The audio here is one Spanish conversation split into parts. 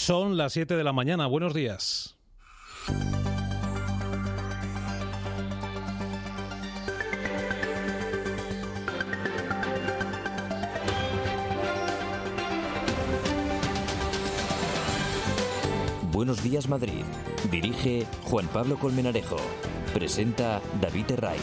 Son las 7 de la mañana. Buenos días. Buenos días, Madrid. Dirige Juan Pablo Colmenarejo. Presenta David Herraiz.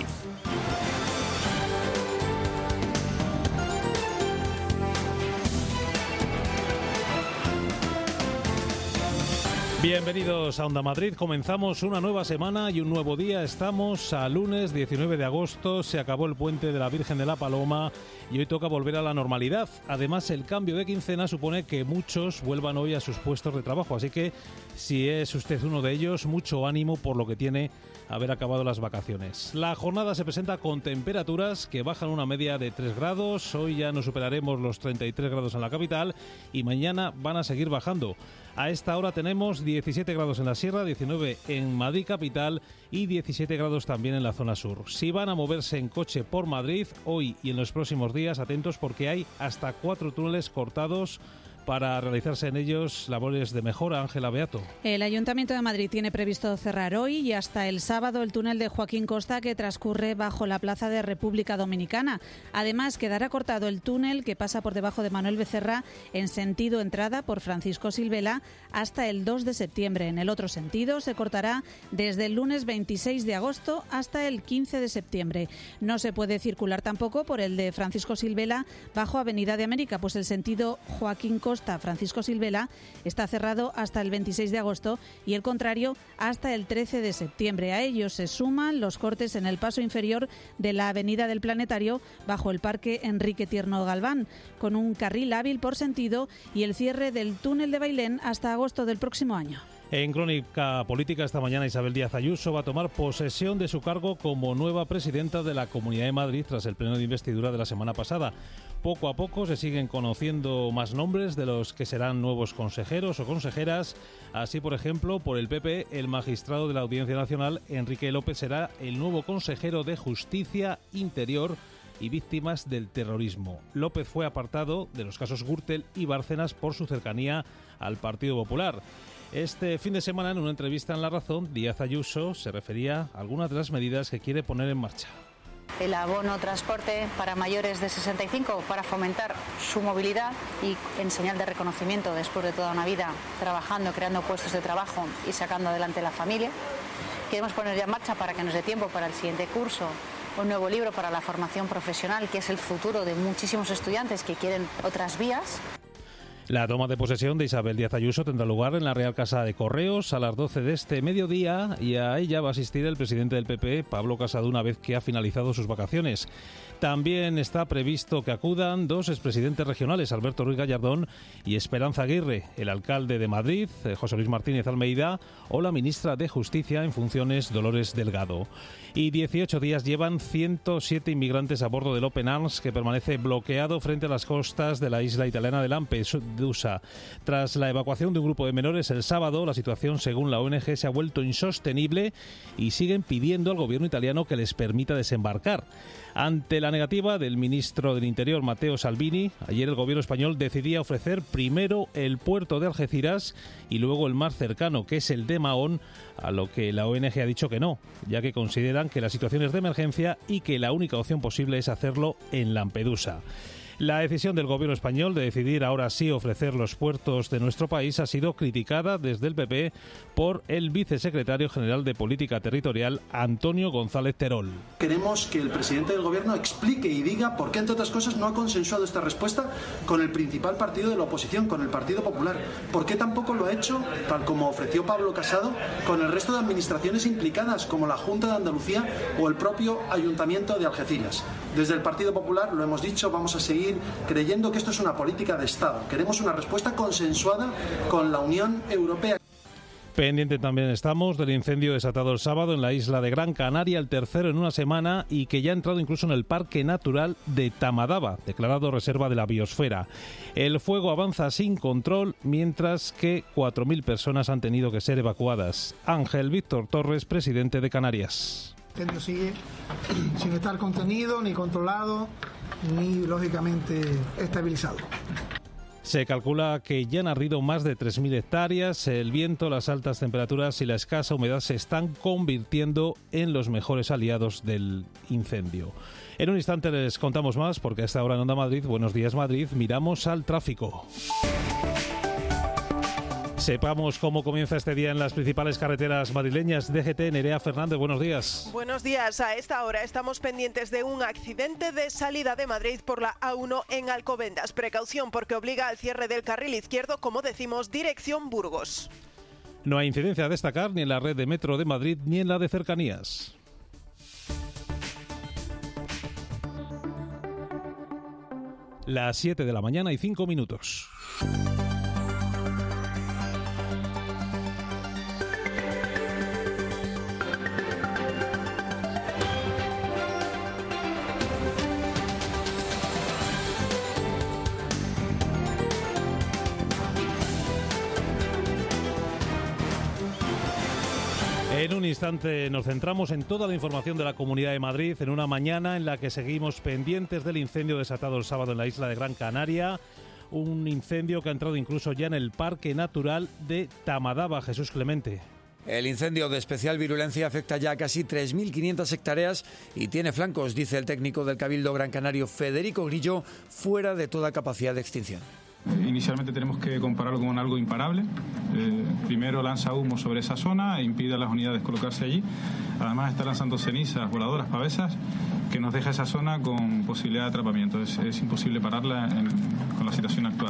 Bienvenidos a Onda Madrid. Comenzamos una nueva semana y un nuevo día. Estamos a lunes 19 de agosto. Se acabó el puente de la Virgen de la Paloma y hoy toca volver a la normalidad. Además, el cambio de quincena supone que muchos vuelvan hoy a sus puestos de trabajo. Así que, si es usted uno de ellos, mucho ánimo por lo que tiene haber acabado las vacaciones. La jornada se presenta con temperaturas que bajan una media de 3 grados. Hoy ya no superaremos los 33 grados en la capital y mañana van a seguir bajando. A esta hora tenemos 17 grados en la Sierra, 19 en Madrid capital y 17 grados también en la zona sur. Si van a moverse en coche por Madrid, hoy y en los próximos días, atentos porque hay hasta 4 túneles cortados para realizarse en ellos labores de mejora. Ángela Beato. El Ayuntamiento de Madrid tiene previsto cerrar hoy y hasta el sábado el túnel de Joaquín Costa que transcurre bajo la plaza de República Dominicana. Además, quedará cortado el túnel que pasa por debajo de Manuel Becerra en sentido entrada por Francisco Silvela hasta el 2 de septiembre. En el otro sentido se cortará desde el lunes 26 de agosto hasta el 15 de septiembre. No se puede circular tampoco por el de Francisco Silvela bajo Avenida de América, pues el sentido Joaquín Costa Francisco Silvela está cerrado hasta el 26 de agosto y el contrario hasta el 13 de septiembre. A ellos se suman los cortes en el paso inferior de la Avenida del Planetario bajo el Parque Enrique Tierno Galván, con un carril hábil por sentido y el cierre del túnel de Bailén hasta agosto del próximo año. En Crónica Política, esta mañana Isabel Díaz Ayuso va a tomar posesión de su cargo como nueva presidenta de la Comunidad de Madrid tras el pleno de investidura de la semana pasada. Poco a poco se siguen conociendo más nombres de los que serán nuevos consejeros o consejeras. Así, por ejemplo, por el PP, el magistrado de la Audiencia Nacional, Enrique López, será el nuevo consejero de Justicia, Interior y Víctimas del Terrorismo. López fue apartado de los casos Gürtel y Bárcenas por su cercanía al Partido Popular. Este fin de semana, en una entrevista en La Razón, Díaz Ayuso se refería a algunas de las medidas que quiere poner en marcha. El abono transporte para mayores de 65 para fomentar su movilidad y en señal de reconocimiento después de toda una vida trabajando, creando puestos de trabajo y sacando adelante la familia. Queremos poner ya en marcha para que nos dé tiempo para el siguiente curso un nuevo libro para la formación profesional, que es el futuro de muchísimos estudiantes que quieren otras vías. La toma de posesión de Isabel Díaz Ayuso tendrá lugar en la Real Casa de Correos a las 12 de este mediodía y a ella va a asistir el presidente del PP, Pablo Casado, una vez que ha finalizado sus vacaciones. También está previsto que acudan 2 expresidentes regionales, Alberto Ruiz Gallardón y Esperanza Aguirre, el alcalde de Madrid, José Luis Martínez Almeida, o la ministra de Justicia en funciones, Dolores Delgado. Y 18 días llevan 107 inmigrantes a bordo del Open Arms, que permanece bloqueado frente a las costas de la isla italiana de Lampedusa. Tras la evacuación de un grupo de menores el sábado, la situación, según la ONG, se ha vuelto insostenible y siguen pidiendo al gobierno italiano que les permita desembarcar. Ante la negativa del ministro del Interior, Matteo Salvini, ayer el gobierno español decidía ofrecer primero el puerto de Algeciras y luego el más cercano, que es el de Mahón, a lo que la ONG ha dicho que no, ya que consideran que la situación es de emergencia y que la única opción posible es hacerlo en Lampedusa. La decisión del gobierno español de decidir ahora sí ofrecer los puertos de nuestro país ha sido criticada desde el PP por el vicesecretario general de Política Territorial, Antonio González Terol. Queremos que el presidente del gobierno explique y diga por qué, entre otras cosas, no ha consensuado esta respuesta con el principal partido de la oposición, con el Partido Popular. ¿Por qué tampoco lo ha hecho, tal como ofreció Pablo Casado, con el resto de administraciones implicadas, como la Junta de Andalucía o el propio Ayuntamiento de Algeciras? Desde el Partido Popular, lo hemos dicho, vamos a seguir creyendo que esto es una política de Estado. Queremos una respuesta consensuada con la Unión Europea. Pendiente también estamos del incendio desatado el sábado en la isla de Gran Canaria, el tercero en una semana y que ya ha entrado incluso en el Parque Natural de Tamadaba, declarado reserva de la biosfera. El fuego avanza sin control, mientras que 4.000 personas han tenido que ser evacuadas. Ángel Víctor Torres, presidente de Canarias. El incendio sigue sin estar contenido, ni controlado, ni lógicamente estabilizado. Se calcula que ya han ardido más de 3.000 hectáreas. El viento, las altas temperaturas y la escasa humedad se están convirtiendo en los mejores aliados del incendio. En un instante les contamos más, porque a esta hora en Onda Madrid, Buenos Días Madrid, miramos al tráfico. Sepamos cómo comienza este día en las principales carreteras madrileñas. DGT, Nerea Fernández, buenos días. Buenos días. A esta hora estamos pendientes de un accidente de salida de Madrid por la A1 en Alcobendas. Precaución porque obliga al cierre del carril izquierdo, como decimos, dirección Burgos. No hay incidencia a destacar ni en la red de metro de Madrid ni en la de cercanías. Las 7 de la mañana y 5 minutos. En un instante nos centramos en toda la información de la Comunidad de Madrid, en una mañana en la que seguimos pendientes del incendio desatado el sábado en la isla de Gran Canaria. Un incendio que ha entrado incluso ya en el Parque Natural de Tamadaba. Jesús Clemente. El incendio de especial virulencia afecta ya a casi 3.500 hectáreas y tiene flancos, dice el técnico del Cabildo Gran Canario, Federico Grillo, fuera de toda capacidad de extinción. Inicialmente tenemos que compararlo con algo imparable. Primero lanza humo sobre esa zona e impide a las unidades colocarse allí. Además está lanzando cenizas voladoras pavesas que nos deja esa zona con posibilidad de atrapamiento. Es imposible pararla con la situación actual.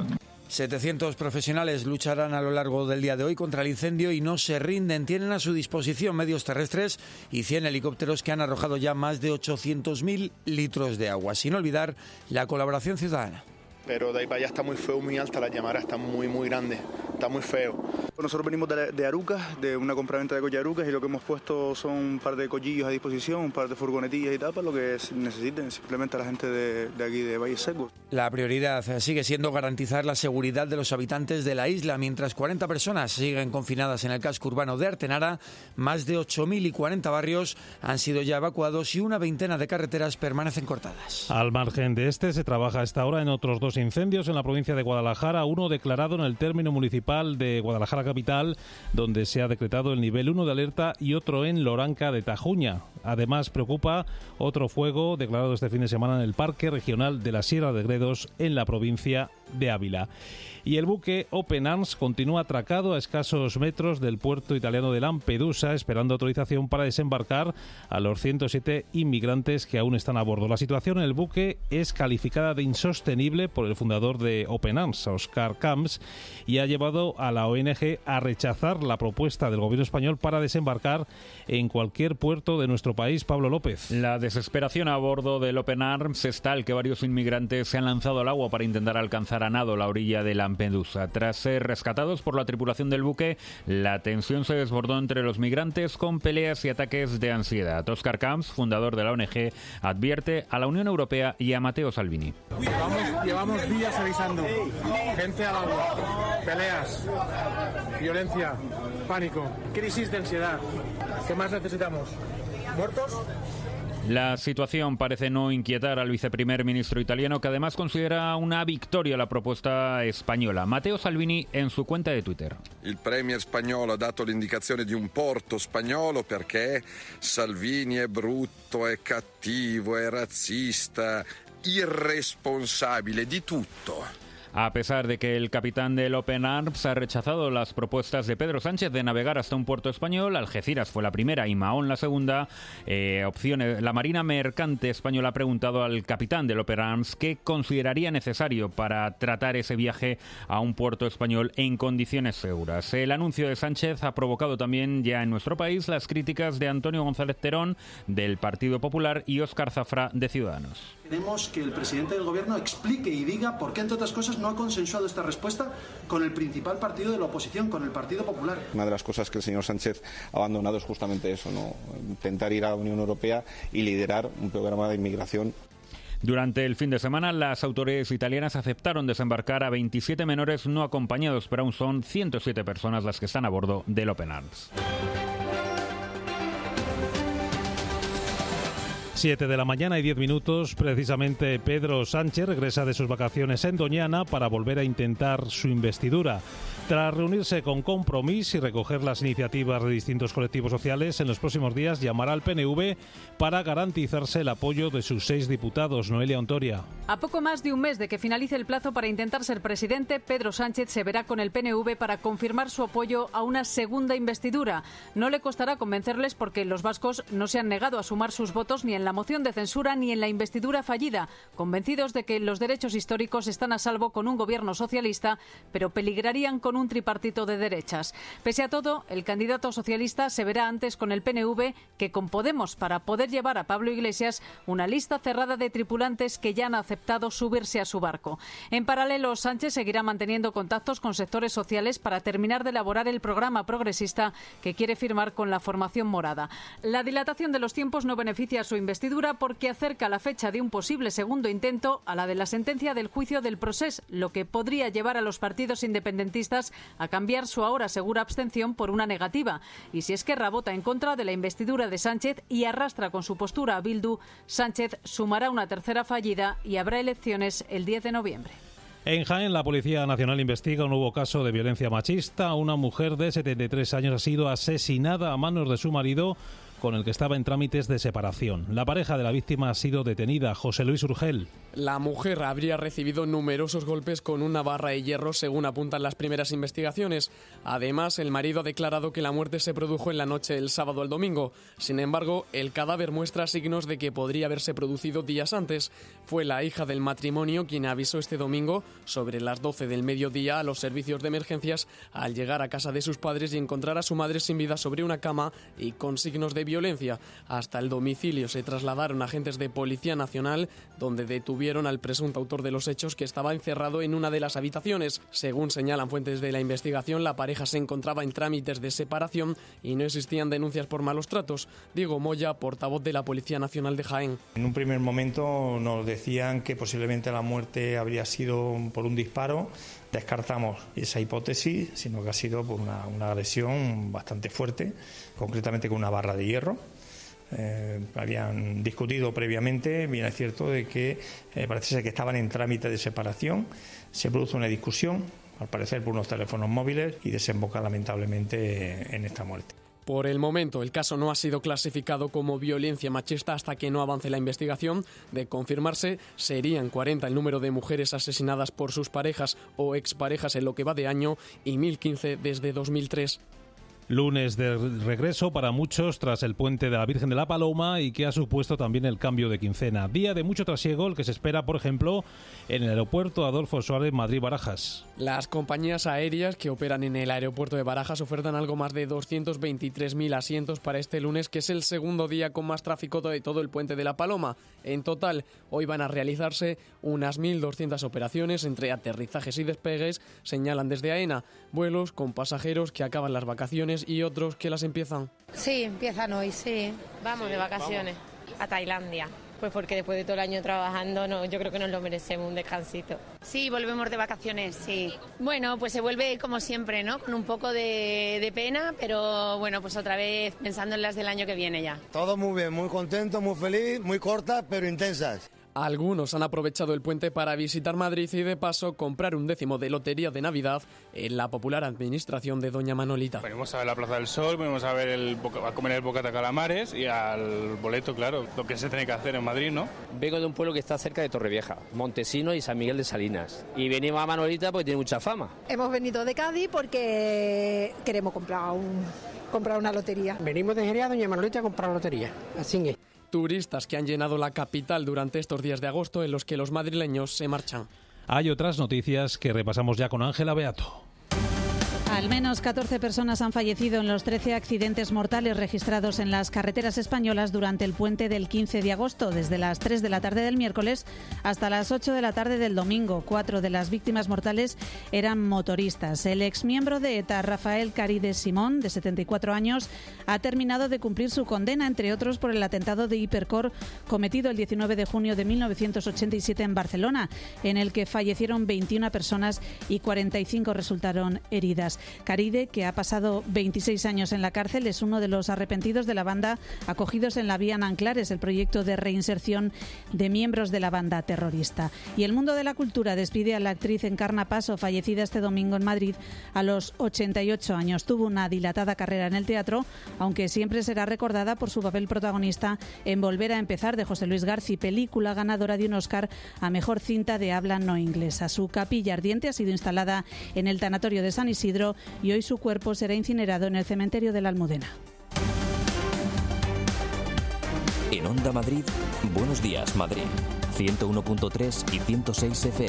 700 profesionales lucharán a lo largo del día de hoy contra el incendio y no se rinden. Tienen a su disposición medios terrestres y 100 helicópteros que han arrojado ya más de 800.000 litros de agua. Sin olvidar la colaboración ciudadana. Pero de ahí para allá está muy feo, muy alta, la llamara está muy grande, está muy feo. Nosotros venimos de Arucas, de una compraventa de coche Arucas, y lo que hemos puesto son un par de collillos a disposición, un par de furgonetillas y tal, para lo que necesiten simplemente a la gente de aquí de Valle Seco. La prioridad sigue siendo garantizar la seguridad de los habitantes de la isla. Mientras 40 personas siguen confinadas en el casco urbano de Artenara, más de 8.040 barrios han sido ya evacuados y una veintena de carreteras permanecen cortadas. Al margen de este, se trabaja a esta hora en otros 2 incendios en la provincia de Guadalajara, uno declarado en el término municipal de Guadalajara capital, donde se ha decretado el nivel 1 de alerta, y otro en Loranca de Tajuña. Además, preocupa otro fuego declarado este fin de semana en el Parque Regional de la Sierra de Gredos, en la provincia de Ávila. Y el buque Open Arms continúa atracado a escasos metros del puerto italiano de Lampedusa, esperando autorización para desembarcar a los 107 inmigrantes que aún están a bordo. La situación en el buque es calificada de insostenible por el fundador de Open Arms, Oscar Camps, y ha llevado a la ONG a rechazar la propuesta del gobierno español para desembarcar en cualquier puerto de nuestro país. Pablo López. La desesperación a bordo del Open Arms es tal que varios inmigrantes se han lanzado al agua para intentar alcanzar a nado la orilla de Lampedusa. Tras ser rescatados por la tripulación del buque, la tensión se desbordó entre los migrantes con peleas y ataques de ansiedad. Oscar Camps, fundador de la ONG, advierte a la Unión Europea y a Matteo Salvini. Llevamos días avisando. Gente al agua, peleas, violencia, pánico, crisis de ansiedad. ¿Qué más necesitamos? ¿Muertos? La situación parece no inquietar al viceprimer ministro italiano, que además considera una victoria la propuesta española. Matteo Salvini en su cuenta de Twitter. Il premier spagnolo ha dato l'indicazione di un porto spagnolo perché Salvini è brutto, è cattivo, è razzista, irresponsabile di tutto. A pesar de que el capitán del Open Arms ha rechazado las propuestas de Pedro Sánchez de navegar hasta un puerto español, Algeciras fue la primera y Mahón la segunda, opciones. La Marina Mercante española ha preguntado al capitán del Open Arms qué consideraría necesario para tratar ese viaje a un puerto español en condiciones seguras. El anuncio de Sánchez ha provocado también ya en nuestro país las críticas de Antonio González Terón del Partido Popular y Óscar Zafra de Ciudadanos. Queremos que el presidente del gobierno explique y diga por qué, entre otras cosas, no ha consensuado esta respuesta con el principal partido de la oposición, con el Partido Popular. Una de las cosas que el señor Sánchez ha abandonado es justamente eso, ¿no? Intentar ir a la Unión Europea y liderar un programa de inmigración. Durante el fin de semana, las autoridades italianas aceptaron desembarcar a 27 menores no acompañados, pero aún son 107 personas las que están a bordo del Open Arms. 7 de la mañana y 10 minutos. Precisamente Pedro Sánchez regresa de sus vacaciones en Doñana para volver a intentar su investidura. Tras reunirse con Compromís y recoger las iniciativas de distintos colectivos sociales, en los próximos días llamará al PNV para garantizarse el apoyo de sus 6 diputados. Noelia Ontoria. A poco más de un mes de que finalice el plazo para intentar ser presidente, Pedro Sánchez se verá con el PNV para confirmar su apoyo a una segunda investidura. No le costará convencerles porque los vascos no se han negado a sumar sus votos ni en la moción de censura ni en la investidura fallida, convencidos de que los derechos históricos están a salvo con un gobierno socialista, pero peligrarían con un tripartito de derechas. Pese a todo, el candidato socialista se verá antes con el PNV que con Podemos para poder llevar a Pablo Iglesias una lista cerrada de tripulantes que ya han aceptado subirse a su barco. En paralelo, Sánchez seguirá manteniendo contactos con sectores sociales para terminar de elaborar el programa progresista que quiere firmar con la formación morada. La dilatación de los tiempos no beneficia a su investidura porque acerca la fecha de un posible segundo intento a la de la sentencia del juicio del Procés, lo que podría llevar a los partidos independentistas a cambiar su ahora segura abstención por una negativa. Y si Esquerra vota en contra de la investidura de Sánchez y arrastra con su postura a Bildu, Sánchez sumará una tercera fallida y habrá elecciones el 10 de noviembre. En Jaén, la Policía Nacional investiga un nuevo caso de violencia machista. Una mujer de 73 años ha sido asesinada a manos de su marido, con el que estaba en trámites de separación. La pareja de la víctima ha sido detenida. José Luis Urgel. La mujer habría recibido numerosos golpes con una barra de hierro, según apuntan las primeras investigaciones. Además, el marido ha declarado que la muerte se produjo en la noche del sábado al domingo. Sin embargo, el cadáver muestra signos de que podría haberse producido días antes. Fue la hija del matrimonio quien avisó este domingo, sobre las 12 del mediodía, a los servicios de emergencias al llegar a casa de sus padres y encontrar a su madre sin vida sobre una cama y con signos de violencia. Hasta el domicilio se trasladaron agentes de Policía Nacional, donde detuvieron al presunto autor de los hechos, que estaba encerrado en una de las habitaciones. Según señalan fuentes de la investigación, la pareja se encontraba en trámites de separación y no existían denuncias por malos tratos. Diego Moya, portavoz de la Policía Nacional de Jaén. En un primer momento nos decían que posiblemente la muerte habría sido por un disparo. Descartamos esa hipótesis, sino que ha sido por una agresión bastante fuerte, concretamente con una barra de hierro. Habían discutido previamente, bien es cierto, de que parece ser que estaban en trámite de separación. Se produce una discusión, al parecer por unos teléfonos móviles, y desemboca lamentablemente en esta muerte. Por el momento, el caso no ha sido clasificado como violencia machista hasta que no avance la investigación. De confirmarse, serían 40 el número de mujeres asesinadas por sus parejas o exparejas en lo que va de año y 1.015 desde 2003. Lunes de regreso para muchos tras el puente de la Virgen de la Paloma y que ha supuesto también el cambio de quincena. Día de mucho trasiego el que se espera, por ejemplo, en el aeropuerto Adolfo Suárez Madrid-Barajas. Las compañías aéreas que operan en el aeropuerto de Barajas ofertan algo más de 223.000 asientos para este lunes, que es el segundo día con más tráfico de todo el puente de la Paloma. En total, hoy van a realizarse unas 1.200 operaciones entre aterrizajes y despegues, señalan desde AENA, vuelos con pasajeros que acaban las vacaciones y otros que las empiezan. Sí, empiezan hoy, sí. Vamos de vacaciones a Tailandia. Pues porque después de todo el año trabajando, yo creo que nos lo merecemos, un descansito. Sí, volvemos de vacaciones, sí. Bueno, pues se vuelve como siempre, ¿no? Con un poco de pena, pero bueno, pues otra vez pensando en las del año que viene ya. Todo muy bien, muy contento, muy feliz, muy cortas, pero intensas. Algunos han aprovechado el puente para visitar Madrid y de paso comprar un décimo de lotería de Navidad en la popular administración de Doña Manolita. Venimos a ver la Plaza del Sol, venimos a ver a comer el bocata calamares y al boleto, claro, lo que se tiene que hacer en Madrid, ¿no? Vengo de un pueblo que está cerca de Torrevieja, Montesino y San Miguel de Salinas. Y venimos a Manolita porque tiene mucha fama. Hemos venido de Cádiz porque queremos comprar una lotería. Venimos de Jerez a Doña Manolita a comprar lotería, así es. Turistas que han llenado la capital durante estos días de agosto en los que los madrileños se marchan. Hay otras noticias que repasamos ya con Ángela Beato. Al menos 14 personas han fallecido en los 13 accidentes mortales registrados en las carreteras españolas durante el puente del 15 de agosto, desde las 3 de la tarde del miércoles hasta las 8 de la tarde del domingo. 4 de las víctimas mortales eran motoristas. El exmiembro de ETA, Rafael Carides Simón, de 74 años, ha terminado de cumplir su condena, entre otros por el atentado de Hipercor cometido el 19 de junio de 1987 en Barcelona, en el que fallecieron 21 personas y 45 resultaron heridas. Canarias. Caride, que ha pasado 26 años en la cárcel, es uno de los arrepentidos de la banda acogidos en la Vía Nanclares, el proyecto de reinserción de miembros de la banda terrorista. Y el mundo de la cultura despide a la actriz Encarna Paso, fallecida este domingo en Madrid a los 88 años. Tuvo una dilatada carrera en el teatro, aunque siempre será recordada por su papel protagonista en Volver a empezar, de José Luis García, película ganadora de un Oscar a mejor cinta de habla no inglesa. Su capilla ardiente ha sido instalada en el tanatorio de San Isidro y hoy su cuerpo será incinerado en el cementerio de la Almudena. En Onda Madrid, Buenos Días Madrid, 101.3 y 106 FM.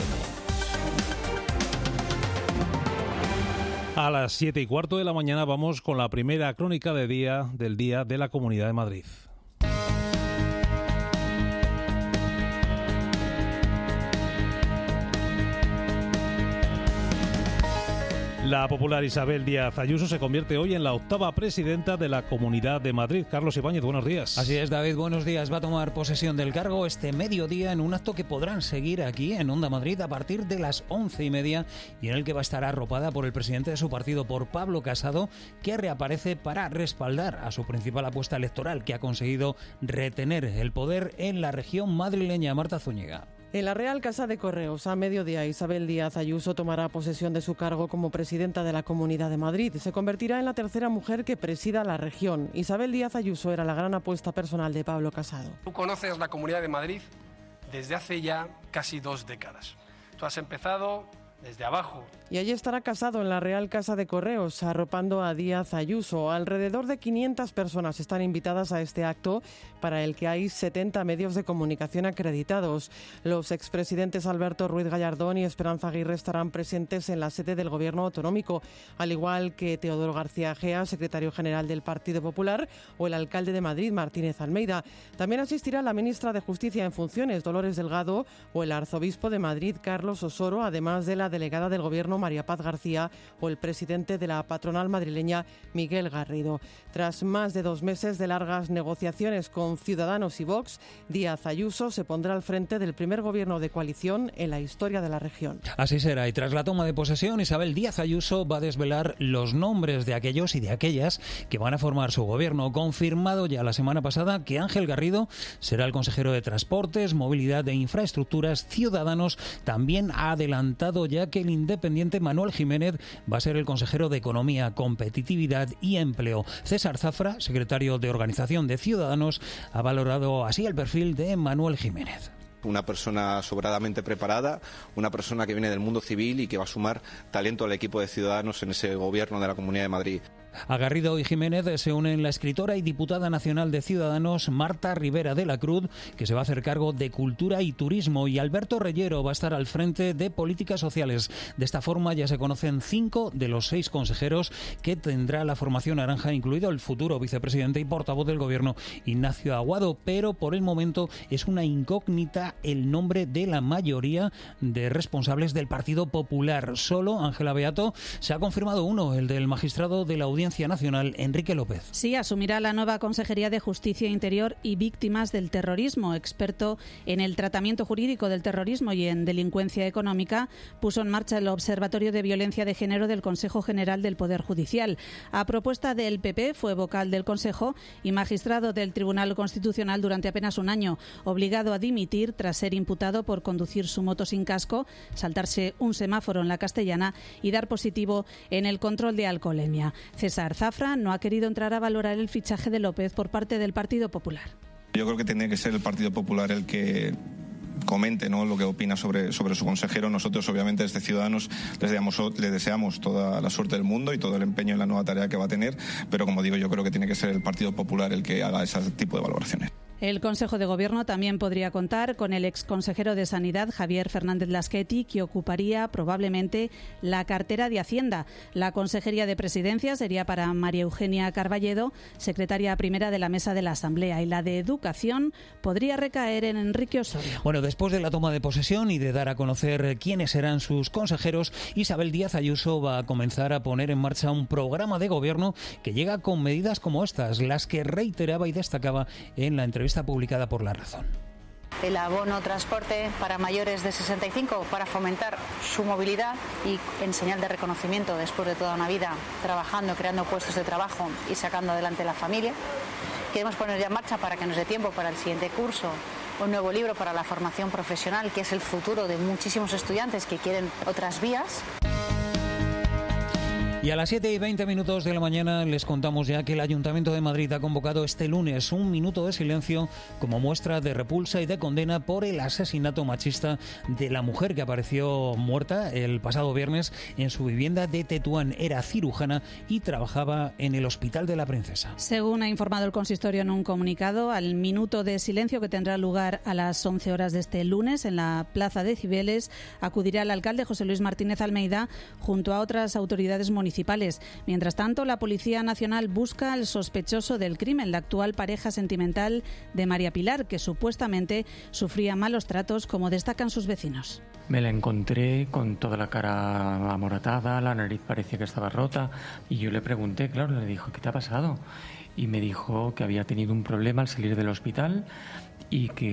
A las 7:15 de la mañana vamos con la primera crónica del día de la Comunidad de Madrid. La popular Isabel Díaz Ayuso se convierte hoy en la 8ª presidenta de la Comunidad de Madrid. Carlos Ibáñez, buenos días. Así es, David, buenos días. Va a tomar posesión del cargo este mediodía en un acto que podrán seguir aquí en Onda Madrid a partir de las 11:30 y en el que va a estar arropada por el presidente de su partido, por Pablo Casado, que reaparece para respaldar a su principal apuesta electoral, que ha conseguido retener el poder en la región madrileña. Marta Zúñiga. En la Real Casa de Correos, a mediodía, Isabel Díaz Ayuso tomará posesión de su cargo como presidenta de la Comunidad de Madrid. Se convertirá en la tercera mujer que presida la región. Isabel Díaz Ayuso era la gran apuesta personal de Pablo Casado. Tú conoces la Comunidad de Madrid desde hace ya casi 2 décadas. Tú has empezado desde abajo. Y allí estará Casado en la Real Casa de Correos, arropando a Díaz Ayuso. Alrededor de 500 personas están invitadas a este acto, para el que hay 70 medios de comunicación acreditados. Los expresidentes Alberto Ruiz Gallardón y Esperanza Aguirre estarán presentes en la sede del Gobierno autonómico, al igual que Teodoro García Gea, secretario general del Partido Popular, o el alcalde de Madrid, Martínez Almeida. También asistirá la ministra de Justicia en funciones, Dolores Delgado, o el arzobispo de Madrid, Carlos Osoro, además de la delegada del Gobierno, María Paz García, o el presidente de la patronal madrileña, Miguel Garrido. Tras más de 2 meses de largas negociaciones con Ciudadanos y Vox, Díaz Ayuso se pondrá al frente del primer gobierno de coalición en la historia de la región. Así será, y tras la toma de posesión, Isabel Díaz Ayuso va a desvelar los nombres de aquellos y de aquellas que van a formar su gobierno. Confirmado ya la semana pasada que Ángel Garrido será el consejero de Transportes, Movilidad e Infraestructuras. Ciudadanos también ha adelantado ya que el independiente Manuel Jiménez va a ser el consejero de Economía, Competitividad y Empleo. César Zafra, secretario de Organización de Ciudadanos, ha valorado así el perfil de Manuel Jiménez. Una persona sobradamente preparada, una persona que viene del mundo civil y que va a sumar talento al equipo de Ciudadanos en ese gobierno de la Comunidad de Madrid. A Garrido y Jiménez se unen la escritora y diputada nacional de Ciudadanos, Marta Rivera de la Cruz, que se va a hacer cargo de Cultura y Turismo, y Alberto Reyero va a estar al frente de Políticas Sociales. De esta forma ya se conocen 5 de los 6 consejeros que tendrá la formación naranja, incluido el futuro vicepresidente y portavoz del Gobierno, Ignacio Aguado, pero por el momento es una incógnita el nombre de la mayoría de responsables del Partido Popular. Solo, Ángela Beato, se ha confirmado uno, el del magistrado de la Audiencia Nacional, Enrique López. Sí, asumirá la nueva Consejería de Justicia Interior y Víctimas del Terrorismo. Experto en el tratamiento jurídico del terrorismo y en delincuencia económica, puso en marcha el Observatorio de Violencia de Género del Consejo General del Poder Judicial. A propuesta del PP, fue vocal del Consejo y magistrado del Tribunal Constitucional durante apenas un año, obligado a dimitir tras ser imputado por conducir su moto sin casco, saltarse un semáforo en la Castellana y dar positivo en el control de alcoholemia. César Zafra no ha querido entrar a valorar el fichaje de López por parte del Partido Popular. Yo creo que tendría que ser el Partido Popular el que comente, ¿no?, lo que opina sobre su consejero. Nosotros, obviamente, desde Ciudadanos le deseamos toda la suerte del mundo y todo el empeño en la nueva tarea que va a tener, pero como digo, yo creo que tiene que ser el Partido Popular el que haga ese tipo de valoraciones. El Consejo de Gobierno también podría contar con el exconsejero de Sanidad, Javier Fernández Lasqueti, que ocuparía probablemente la cartera de Hacienda. La Consejería de Presidencia sería para María Eugenia Carballedo, secretaria primera de la Mesa de la Asamblea, y la de Educación podría recaer en Enrique Osorio. Bueno, después de la toma de posesión y de dar a conocer quiénes serán sus consejeros, Isabel Díaz Ayuso va a comenzar a poner en marcha un programa de gobierno que llega con medidas como estas, las que reiteraba y destacaba en la entrevista publicada por La Razón. el abono transporte para mayores de 65 para fomentar su movilidad y en señal de reconocimiento después de toda una vida trabajando, creando puestos de trabajo y sacando adelante la familia. Queremos poner ya en marcha para que nos dé tiempo para el siguiente curso un nuevo libro para la formación profesional, que es el futuro de muchísimos estudiantes que quieren otras vías. Y a las 7:20 de la mañana les contamos ya que el Ayuntamiento de Madrid ha convocado este lunes un minuto de silencio como muestra de repulsa y de condena por el asesinato machista de la mujer que apareció muerta el pasado viernes en su vivienda de Tetuán. Era cirujana y trabajaba en el Hospital de la Princesa. Según ha informado el consistorio en un comunicado, al minuto de silencio que tendrá lugar a las 11 horas de este lunes en la Plaza de Cibeles acudirá el alcalde José Luis Martínez Almeida junto a otras autoridades municipales. Mientras tanto, la Policía Nacional busca al sospechoso del crimen, la actual pareja sentimental de María Pilar, que supuestamente sufría malos tratos, como destacan sus vecinos. Me la encontré con toda la cara amoratada, la nariz parecía que estaba rota y yo le pregunté, claro, le dijo, ¿qué te ha pasado? Y me dijo que había tenido un problema al salir del hospital y que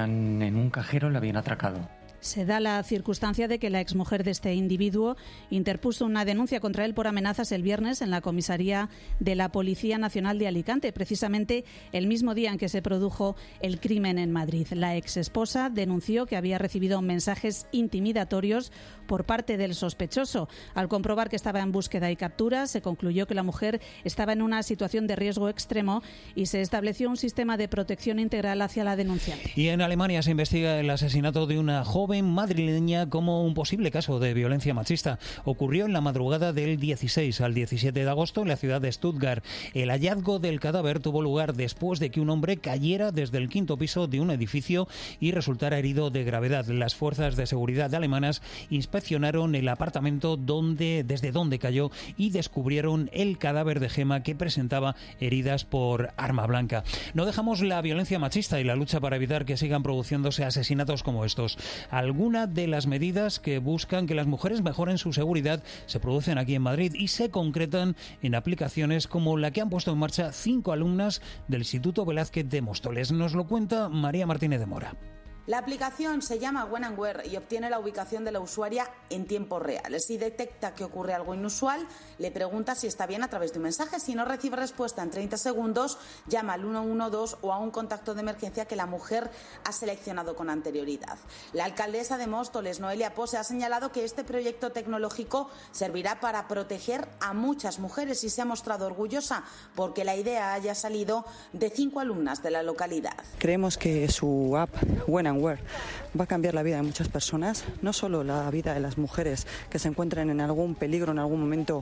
en un cajero la habían atracado. Se da la circunstancia de que la exmujer de este individuo interpuso una denuncia contra él por amenazas el viernes en la comisaría de la Policía Nacional de Alicante, precisamente el mismo día en que se produjo el crimen en Madrid. La exesposa denunció que había recibido mensajes intimidatorios por parte del sospechoso. Al comprobar que estaba en búsqueda y captura, se concluyó que la mujer estaba en una situación de riesgo extremo y se estableció un sistema de protección integral hacia la denunciante. Y en Alemania se investiga el asesinato de una joven madrileña como un posible caso de violencia machista. Ocurrió en la madrugada del 16 al 17 de agosto en la ciudad de Stuttgart. El hallazgo del cadáver tuvo lugar después de que un hombre cayera desde el 5º piso de un edificio y resultara herido de gravedad. Las fuerzas de seguridad alemanas inspeccionaron el apartamento desde donde cayó y descubrieron el cadáver de Gemma, que presentaba heridas por arma blanca. No dejamos la violencia machista y la lucha para evitar que sigan produciéndose asesinatos como estos. Algunas de las medidas que buscan que las mujeres mejoren su seguridad se producen aquí en Madrid y se concretan en aplicaciones como la que han puesto en marcha 5 alumnas del Instituto Velázquez de Móstoles. Nos lo cuenta María Martínez de Mora. La aplicación se llama When and Where y obtiene la ubicación de la usuaria en tiempo real. Si detecta que ocurre algo inusual, le pregunta si está bien a través de un mensaje. Si no recibe respuesta en 30 segundos, llama al 112 o a un contacto de emergencia que la mujer ha seleccionado con anterioridad. La alcaldesa de Móstoles, Noelia Pose, ha señalado que este proyecto tecnológico servirá para proteger a muchas mujeres y se ha mostrado orgullosa porque la idea haya salido de 5 alumnas de la localidad. Creemos que su app When and Where va a cambiar la vida de muchas personas, no solo la vida de las mujeres que se encuentren en algún peligro en algún momento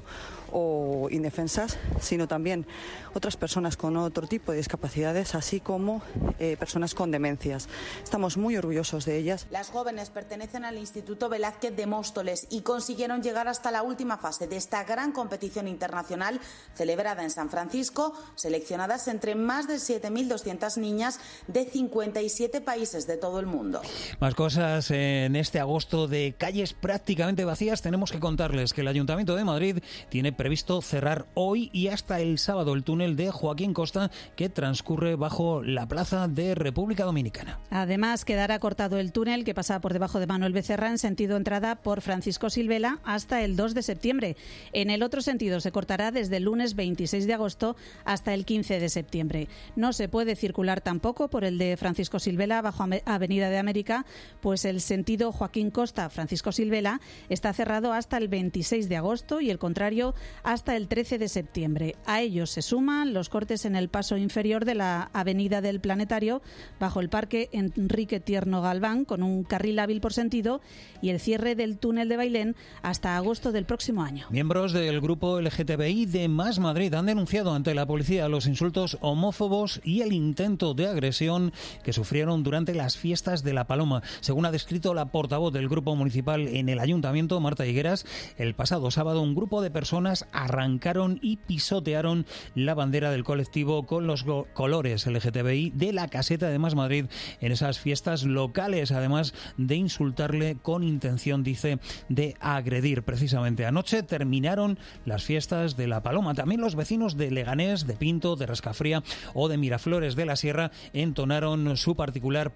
o indefensas, sino también otras personas con otro tipo de discapacidades, así como personas con demencias. Estamos muy orgullosos de ellas. Las jóvenes pertenecen al Instituto Velázquez de Móstoles y consiguieron llegar hasta la última fase de esta gran competición internacional celebrada en San Francisco, seleccionadas entre más de 7.200 niñas de 57 países de todo el mundo. Más cosas en este agosto de calles prácticamente vacías. Tenemos que contarles que el Ayuntamiento de Madrid tiene previsto cerrar hoy y hasta el sábado el túnel de Joaquín Costa, que transcurre bajo la plaza de República Dominicana. Además, quedará cortado el túnel que pasa por debajo de Manuel Becerra en sentido entrada por Francisco Silvela hasta el 2 de septiembre. En el otro sentido se cortará desde el lunes 26 de agosto hasta el 15 de septiembre. No se puede circular tampoco por el de Francisco Silvela bajo Avenida de América, pues el sentido Joaquín Costa-Francisco Silvela está cerrado hasta el 26 de agosto y el contrario hasta el 13 de septiembre. A ellos se suman los cortes en el paso inferior de la Avenida del Planetario bajo el Parque Enrique Tierno Galván con un carril hábil por sentido y el cierre del túnel de Bailén hasta agosto del próximo año. Miembros del grupo LGTBI de Más Madrid han denunciado ante la policía los insultos homófobos y el intento de agresión que sufrieron durante las fiestas de La Paloma. Según ha descrito la portavoz del grupo municipal en el ayuntamiento, Marta Higueras, el pasado sábado un grupo de personas arrancaron y pisotearon la bandera del colectivo con los colores LGTBI de la caseta de Más Madrid en esas fiestas locales, además de insultarle con intención, dice, de agredir. Precisamente anoche terminaron las fiestas de La Paloma. También los vecinos de Leganés, de Pinto, de Rascafría o de Miraflores de la Sierra entonaron su particular Pobre de mí,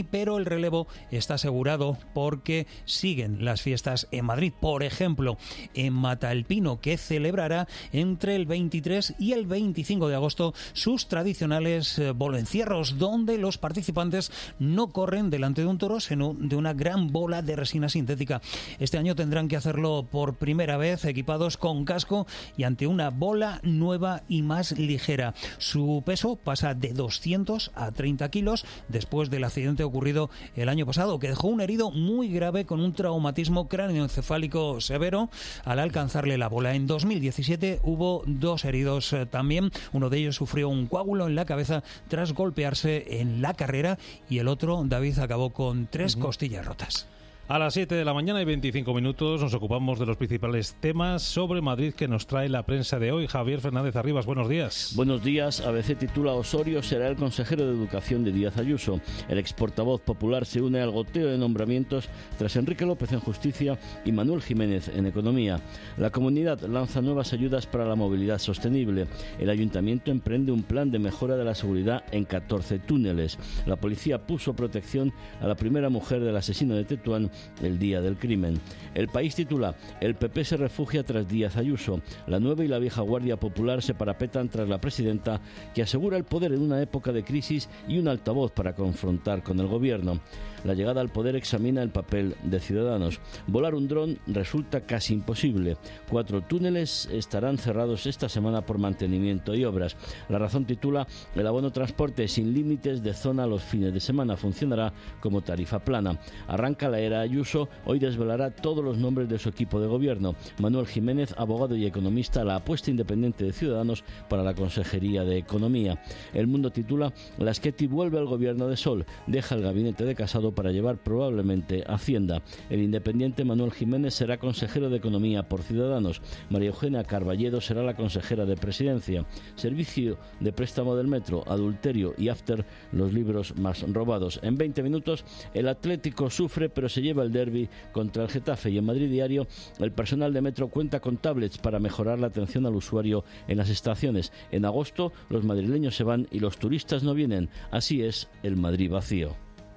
pero el relevo está asegurado porque siguen las fiestas en Madrid. Por ejemplo, en Mata el Pino, que celebrará entre el 23 y el 25 de agosto sus tradicionales boloencierros, donde los participantes no corren delante de un toro, sino de una gran bola de resina sintética. Este año tendrán que hacerlo por primera vez equipados con casco y ante una bola nueva y más ligera. Su peso pasa de 200 a 30 kilos después del accidente ocurrido el año pasado, que dejó un herido muy grave con un traumatismo cráneoencefálico severo al alcanzarle la bola. En 2017 hubo 2 heridos también. Uno de ellos sufrió un coágulo en la cabeza tras golpearse en la carrera y el otro, David, acabó con 3 costillas rotas. A las 7 de la mañana y 25 minutos nos ocupamos de los principales temas sobre Madrid que nos trae la prensa de hoy. Javier Fernández Arribas, buenos días. Buenos días. ABC titula: Osorio será el consejero de Educación de Díaz Ayuso. El exportavoz popular se une al goteo de nombramientos tras Enrique López en Justicia y Manuel Jiménez en Economía. La Comunidad lanza nuevas ayudas para la movilidad sostenible. El Ayuntamiento emprende un plan de mejora de la seguridad en 14 túneles. La policía puso protección a la primera mujer del asesino de Tetuán el día del crimen. El País titula: El PP se refugia tras Díaz Ayuso. La nueva y la vieja Guardia Popular se parapetan tras la presidenta, que asegura el poder en una época de crisis y un altavoz para confrontar con el gobierno. La llegada al poder examina el papel de Ciudadanos. Volar un dron resulta casi imposible. 4 túneles estarán cerrados esta semana por mantenimiento y obras. La Razón titula: El abono transporte sin límites de zona los fines de semana funcionará como tarifa plana. Arranca la era Ayuso. Hoy desvelará todos los nombres de su equipo de gobierno. Manuel Jiménez, abogado y economista, la apuesta independiente de Ciudadanos para la Consejería de Economía. El Mundo titula: La Schetti vuelve al gobierno de Sol. Deja el gabinete de Casado para llevar probablemente Hacienda. El independiente Manuel Jiménez será consejero de Economía por Ciudadanos. María Eugenia Carballedo será la consejera de Presidencia. Servicio de préstamo del metro, adulterio y after, los libros más robados. En 20 minutos, el Atlético sufre pero se lleva el derbi contra el Getafe. Y en Madrid Diario, el personal de Metro cuenta con tablets para mejorar la atención al usuario en las estaciones. En agosto, los madrileños se van y los turistas no vienen. Así es el Madrid vacío.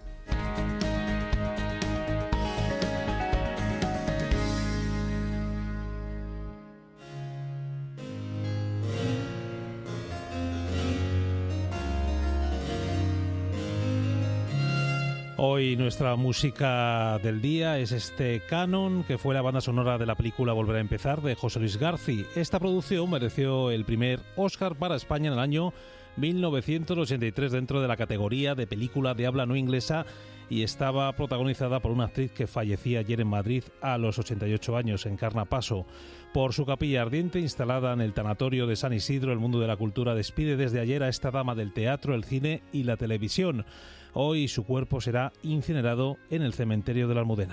Hoy nuestra música del día es este Canon, que fue la banda sonora de la película Volver a empezar, de José Luis García. Esta producción mereció el primer Oscar para España en el año 1983 dentro de la categoría de película de habla no inglesa y estaba protagonizada por una actriz que fallecía ayer en Madrid a los 88 años, Encarna Paso. Por su capilla ardiente, instalada en el tanatorio de San Isidro, el mundo de la cultura despide desde ayer a esta dama del teatro, el cine y la televisión. Hoy su cuerpo será incinerado en el cementerio de la Almudena.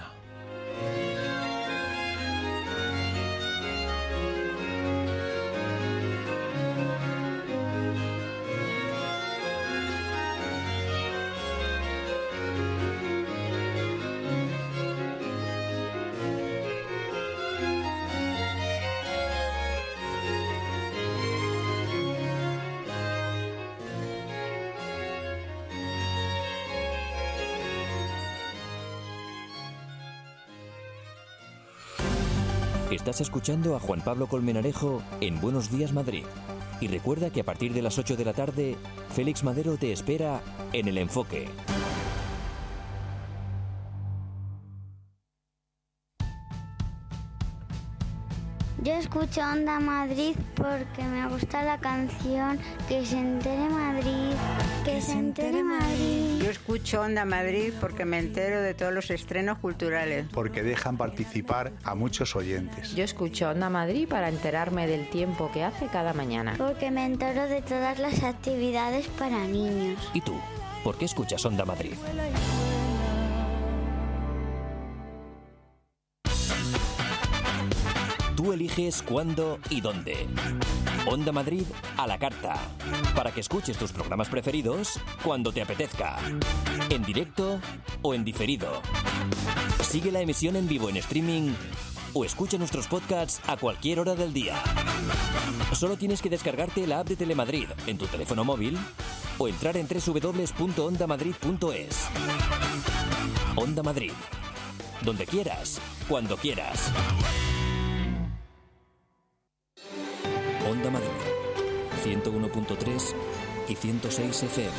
Estás escuchando a Juan Pablo Colmenarejo en Buenos Días Madrid. Y recuerda que a partir de las 8 de la tarde, Félix Madero te espera en El Enfoque. Yo escucho Onda Madrid porque me gusta la canción Que se entere Madrid, que se entere Madrid. Yo escucho Onda Madrid porque me entero de todos los estrenos culturales. Porque dejan participar a muchos oyentes. Yo escucho Onda Madrid para enterarme del tiempo que hace cada mañana. Porque me entero de todas las actividades para niños. ¿Y tú? ¿Por qué escuchas Onda Madrid? Tú eliges cuándo y dónde. Onda Madrid a la carta. Para que escuches tus programas preferidos cuando te apetezca. En directo o en diferido. Sigue la emisión en vivo en streaming o escucha nuestros podcasts a cualquier hora del día. Solo tienes que descargarte la app de Telemadrid en tu teléfono móvil o entrar en www.ondamadrid.es. Onda Madrid. Donde quieras, cuando quieras. Onda Madrid. 101.3 y 106 FM.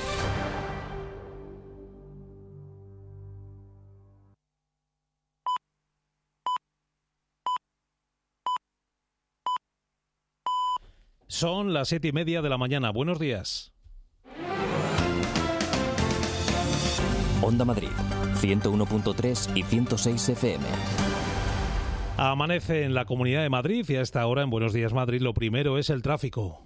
Son las 7:30 de la mañana. Buenos días. Onda Madrid, 101.3 y 106 FM. Amanece en la Comunidad de Madrid y a esta hora en Buenos Días Madrid lo primero es el tráfico.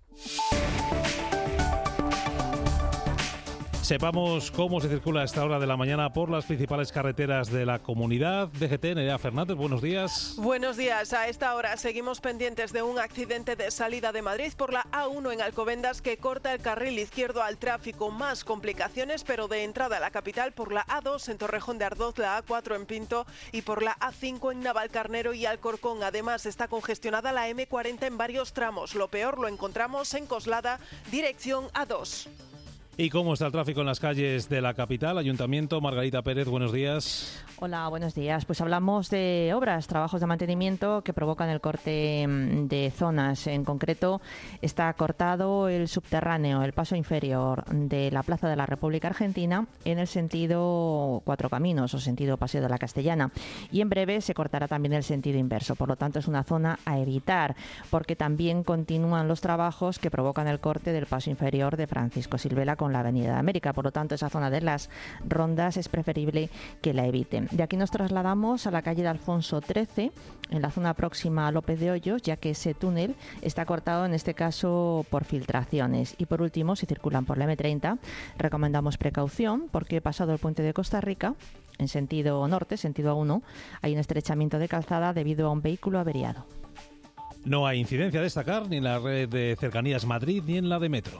Sepamos cómo se circula a esta hora de la mañana por las principales carreteras de la comunidad. DGT, Nerea Fernández, buenos días. Buenos días. A esta hora seguimos pendientes de un accidente de salida de Madrid por la A1 en Alcobendas que corta el carril izquierdo al tráfico. Más complicaciones, pero de entrada a la capital por la A2 en Torrejón de Ardoz, la A4 en Pinto y por la A5 en Navalcarnero y Alcorcón. Además, está congestionada la M40 en varios tramos. Lo peor lo encontramos en Coslada, dirección A2. ¿Y cómo está el tráfico en las calles de la capital? Ayuntamiento, Margarita Pérez, buenos días. Hola, buenos días. Pues hablamos de obras, trabajos de mantenimiento que provocan el corte de zonas. En concreto, está cortado el subterráneo, el paso inferior de la Plaza de la República Argentina en el sentido Cuatro Caminos o sentido Paseo de la Castellana. Y en breve se cortará también el sentido inverso. Por lo tanto, es una zona a evitar porque también continúan los trabajos que provocan el corte del paso inferior de Francisco Silvela con la Avenida de América. Por lo tanto, esa zona de las rondas es preferible que la eviten. De aquí nos trasladamos a la calle de Alfonso XIII, en la zona próxima a López de Hoyos, ya que ese túnel está cortado en este caso por filtraciones. Y por último, si circulan por la M30, recomendamos precaución porque pasado el puente de Costa Rica, en sentido norte, sentido A1, hay un estrechamiento de calzada debido a un vehículo averiado. No hay incidencia a destacar ni en la red de Cercanías Madrid ni en la de Metro.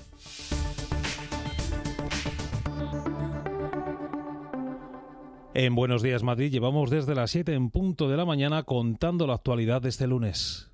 En Buenos Días Madrid llevamos desde las 7 en punto de la mañana contando la actualidad de este lunes.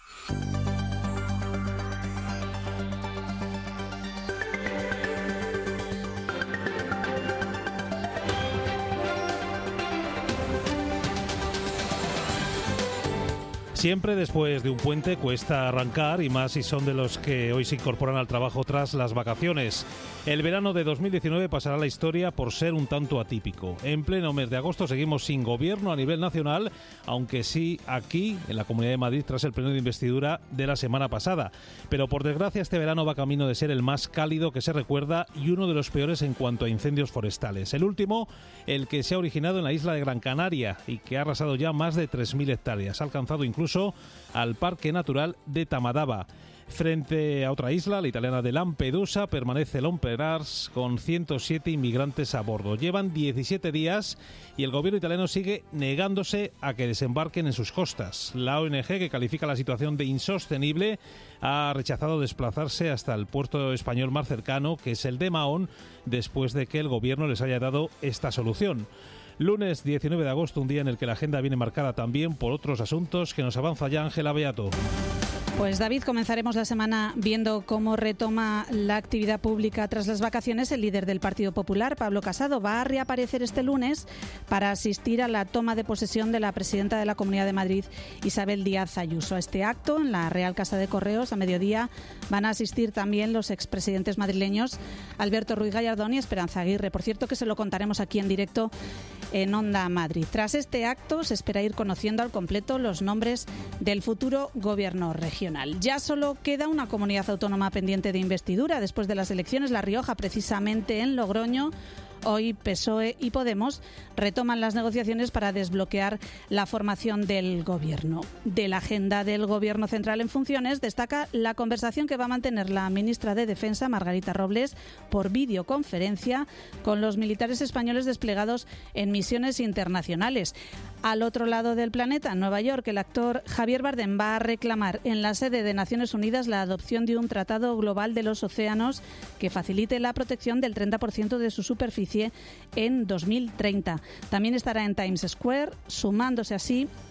Siempre después de un puente cuesta arrancar y más si son de los que hoy se incorporan al trabajo tras las vacaciones. El verano de 2019 pasará a la historia por ser un tanto atípico. En pleno mes de agosto seguimos sin gobierno a nivel nacional, aunque sí aquí en la Comunidad de Madrid tras el pleno de investidura de la semana pasada. Pero por desgracia este verano va camino de ser el más cálido que se recuerda y uno de los peores en cuanto a incendios forestales. El último, el que se ha originado en la isla de Gran Canaria y que ha arrasado ya más de 3.000 hectáreas. Ha alcanzado incluso al Parque Natural de Tamadaba. Frente a otra isla, la italiana de Lampedusa, permanece el Omperars con 107 inmigrantes a bordo. Llevan 17 días y el gobierno italiano sigue negándose a que desembarquen en sus costas. La ONG, que califica la situación de insostenible, ha rechazado desplazarse hasta el puerto español más cercano, que es el de Mahón, después de que el gobierno les haya dado esta solución. Lunes 19 de agosto, un día en el que la agenda viene marcada también por otros asuntos que nos avanza ya Ángela Beato. Pues David, comenzaremos la semana viendo cómo retoma la actividad pública tras las vacaciones. El líder del Partido Popular, Pablo Casado, va a reaparecer este lunes para asistir a la toma de posesión de la presidenta de la Comunidad de Madrid, Isabel Díaz Ayuso. A este acto, en la Real Casa de Correos, a mediodía, van a asistir también los expresidentes madrileños Alberto Ruiz Gallardón y Esperanza Aguirre. Por cierto, que se lo contaremos aquí en directo en Onda Madrid. Tras este acto, se espera ir conociendo al completo los nombres del futuro gobierno regional. Ya solo queda una comunidad autónoma pendiente de investidura. Después de las elecciones, La Rioja, precisamente en Logroño, hoy PSOE y Podemos retoman las negociaciones para desbloquear la formación del gobierno. De la agenda del gobierno central en funciones destaca la conversación que va a mantener la ministra de Defensa, Margarita Robles, por videoconferencia con los militares españoles desplegados en misiones internacionales. Al otro lado del planeta, en Nueva York, el actor Javier Bardem va a reclamar en la sede de Naciones Unidas la adopción de un tratado global de los océanos que facilite la protección del 30% de su superficie en 2030. También estará en Times Square, sumándose así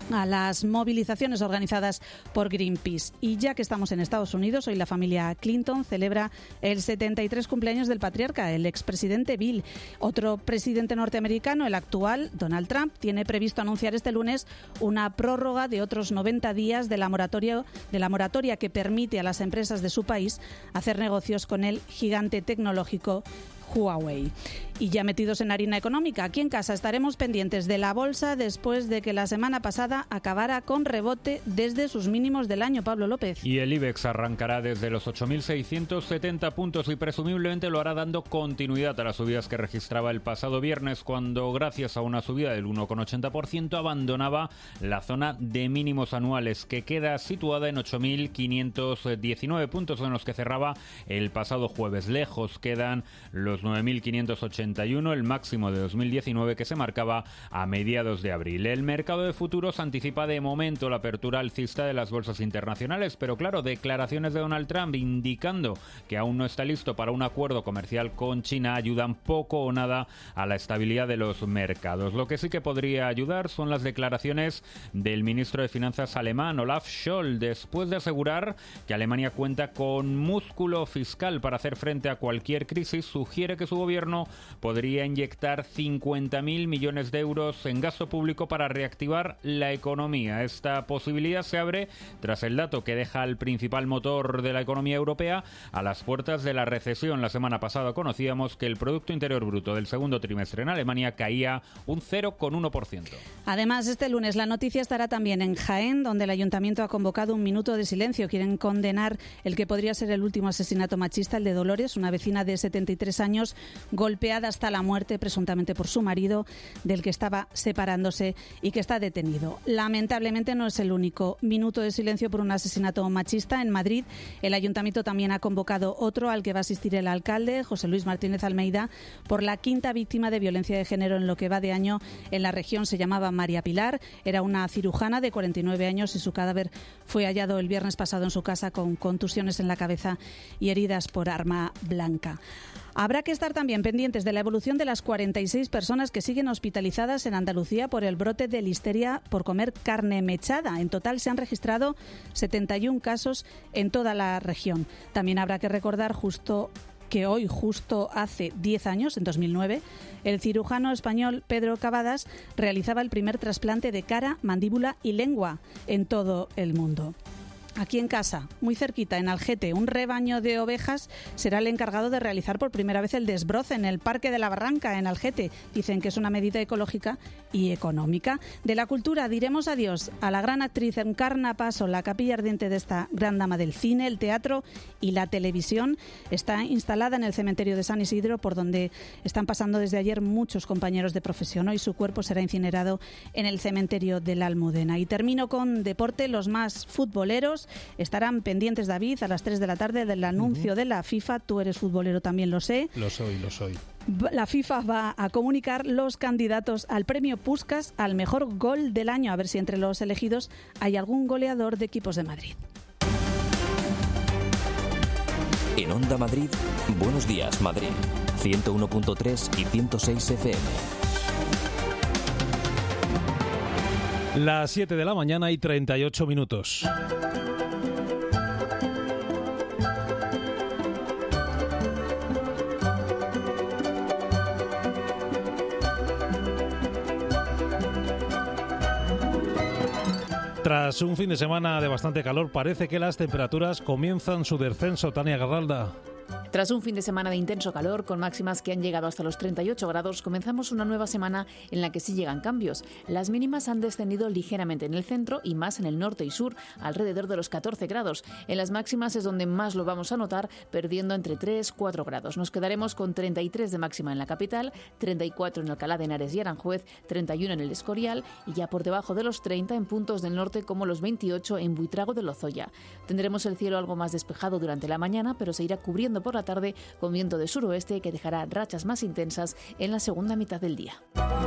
a las movilizaciones organizadas por Greenpeace. Y ya que estamos en Estados Unidos, hoy la familia Clinton celebra el 73 cumpleaños del patriarca, el expresidente Bill. Otro presidente norteamericano, el actual, Donald Trump, tiene previsto anunciar este lunes una prórroga de otros 90 días de la moratoria que permite a las empresas de su país hacer negocios con el gigante tecnológico Huawei. Y ya metidos en harina económica, aquí en casa estaremos pendientes de la bolsa después de que la semana pasada acabara con rebote desde sus mínimos del año. Pablo López. Y el IBEX arrancará desde los 8.670 puntos y presumiblemente lo hará dando continuidad a las subidas que registraba el pasado viernes, cuando gracias a una subida del 1,80% abandonaba la zona de mínimos anuales, que queda situada en 8.519 puntos, en los que cerraba el pasado jueves. Lejos quedan los 9.581, el máximo de 2019 que se marcaba a mediados de abril. El mercado de futuros anticipa de momento la apertura alcista de las bolsas internacionales, pero claro, declaraciones de Donald Trump indicando que aún no está listo para un acuerdo comercial con China ayudan poco o nada a la estabilidad de los mercados. Lo que sí que podría ayudar son las declaraciones del ministro de Finanzas alemán, Olaf Scholz, después de asegurar que Alemania cuenta con músculo fiscal para hacer frente a cualquier crisis. Sugiere que su gobierno podría inyectar 50.000 millones de euros en gasto público para reactivar la economía. Esta posibilidad se abre tras el dato que deja al principal motor de la economía europea a las puertas de la recesión. La semana pasada conocíamos que el Producto Interior Bruto del segundo trimestre en Alemania caía un 0,1%. Además, este lunes la noticia estará también en Jaén, donde el ayuntamiento ha convocado un minuto de silencio. Quieren condenar el que podría ser el último asesinato machista, el de Dolores, una vecina de 73 años, golpeada hasta la muerte presuntamente por su marido, del que estaba separándose y que está detenido. Lamentablemente no es el único minuto de silencio por un asesinato machista. En Madrid, el ayuntamiento también ha convocado otro al que va a asistir el alcalde, José Luis Martínez Almeida, por la quinta víctima de violencia de género en lo que va de año en la región. Se llamaba María Pilar, era una cirujana de 49 años y su cadáver fue hallado el viernes pasado en su casa con contusiones en la cabeza y heridas por arma blanca. Habrá que estar también pendientes de la evolución de las 46 personas que siguen hospitalizadas en Andalucía por el brote de listeria por comer carne mechada. En total se han registrado 71 casos en toda la región. También habrá que recordar justo hace 10 años, en 2009, el cirujano español Pedro Cavadas realizaba el primer trasplante de cara, mandíbula y lengua en todo el mundo. Aquí en casa, muy cerquita, en Algete, un rebaño de ovejas será el encargado de realizar por primera vez el desbroce en el Parque de la Barranca, en Algete. Dicen que es una medida ecológica y económica. De la cultura diremos adiós a la gran actriz Encarna Paso, la capilla ardiente de esta gran dama del cine, el teatro y la televisión. Está instalada en el cementerio de San Isidro, por donde están pasando desde ayer muchos compañeros de profesión. Hoy su cuerpo será incinerado en el cementerio de la Almudena. Y termino con deporte. Los más futboleros estarán pendientes, David, a las 3 de la tarde del anuncio de la FIFA. Tú eres futbolero, también lo sé. Lo soy. La FIFA va a comunicar los candidatos al premio Puskás al mejor gol del año. A ver si entre los elegidos hay algún goleador de equipos de Madrid. En Onda Madrid, Buenos Días Madrid, 101.3 y 106 FM. Las 7 de la mañana y 38 minutos. Tras un fin de semana de bastante calor, parece que las temperaturas comienzan su descenso. Tania Garralda. Tras un fin de semana de intenso calor, con máximas que han llegado hasta los 38 grados, comenzamos una nueva semana en la que sí llegan cambios. Las mínimas han descendido ligeramente en el centro y más en el norte y sur, alrededor de los 14 grados. En las máximas es donde más lo vamos a notar, perdiendo entre 3 y 4 grados. Nos quedaremos con 33 de máxima en la capital, 34 en Alcalá de Henares y Aranjuez, 31 en el Escorial y ya por debajo de los 30 en puntos del norte como los 28 en Buitrago de Lozoya. Tendremos el cielo algo más despejado durante la mañana, pero se irá cubriendo por la tarde con viento de suroeste que dejará rachas más intensas en la segunda mitad del día.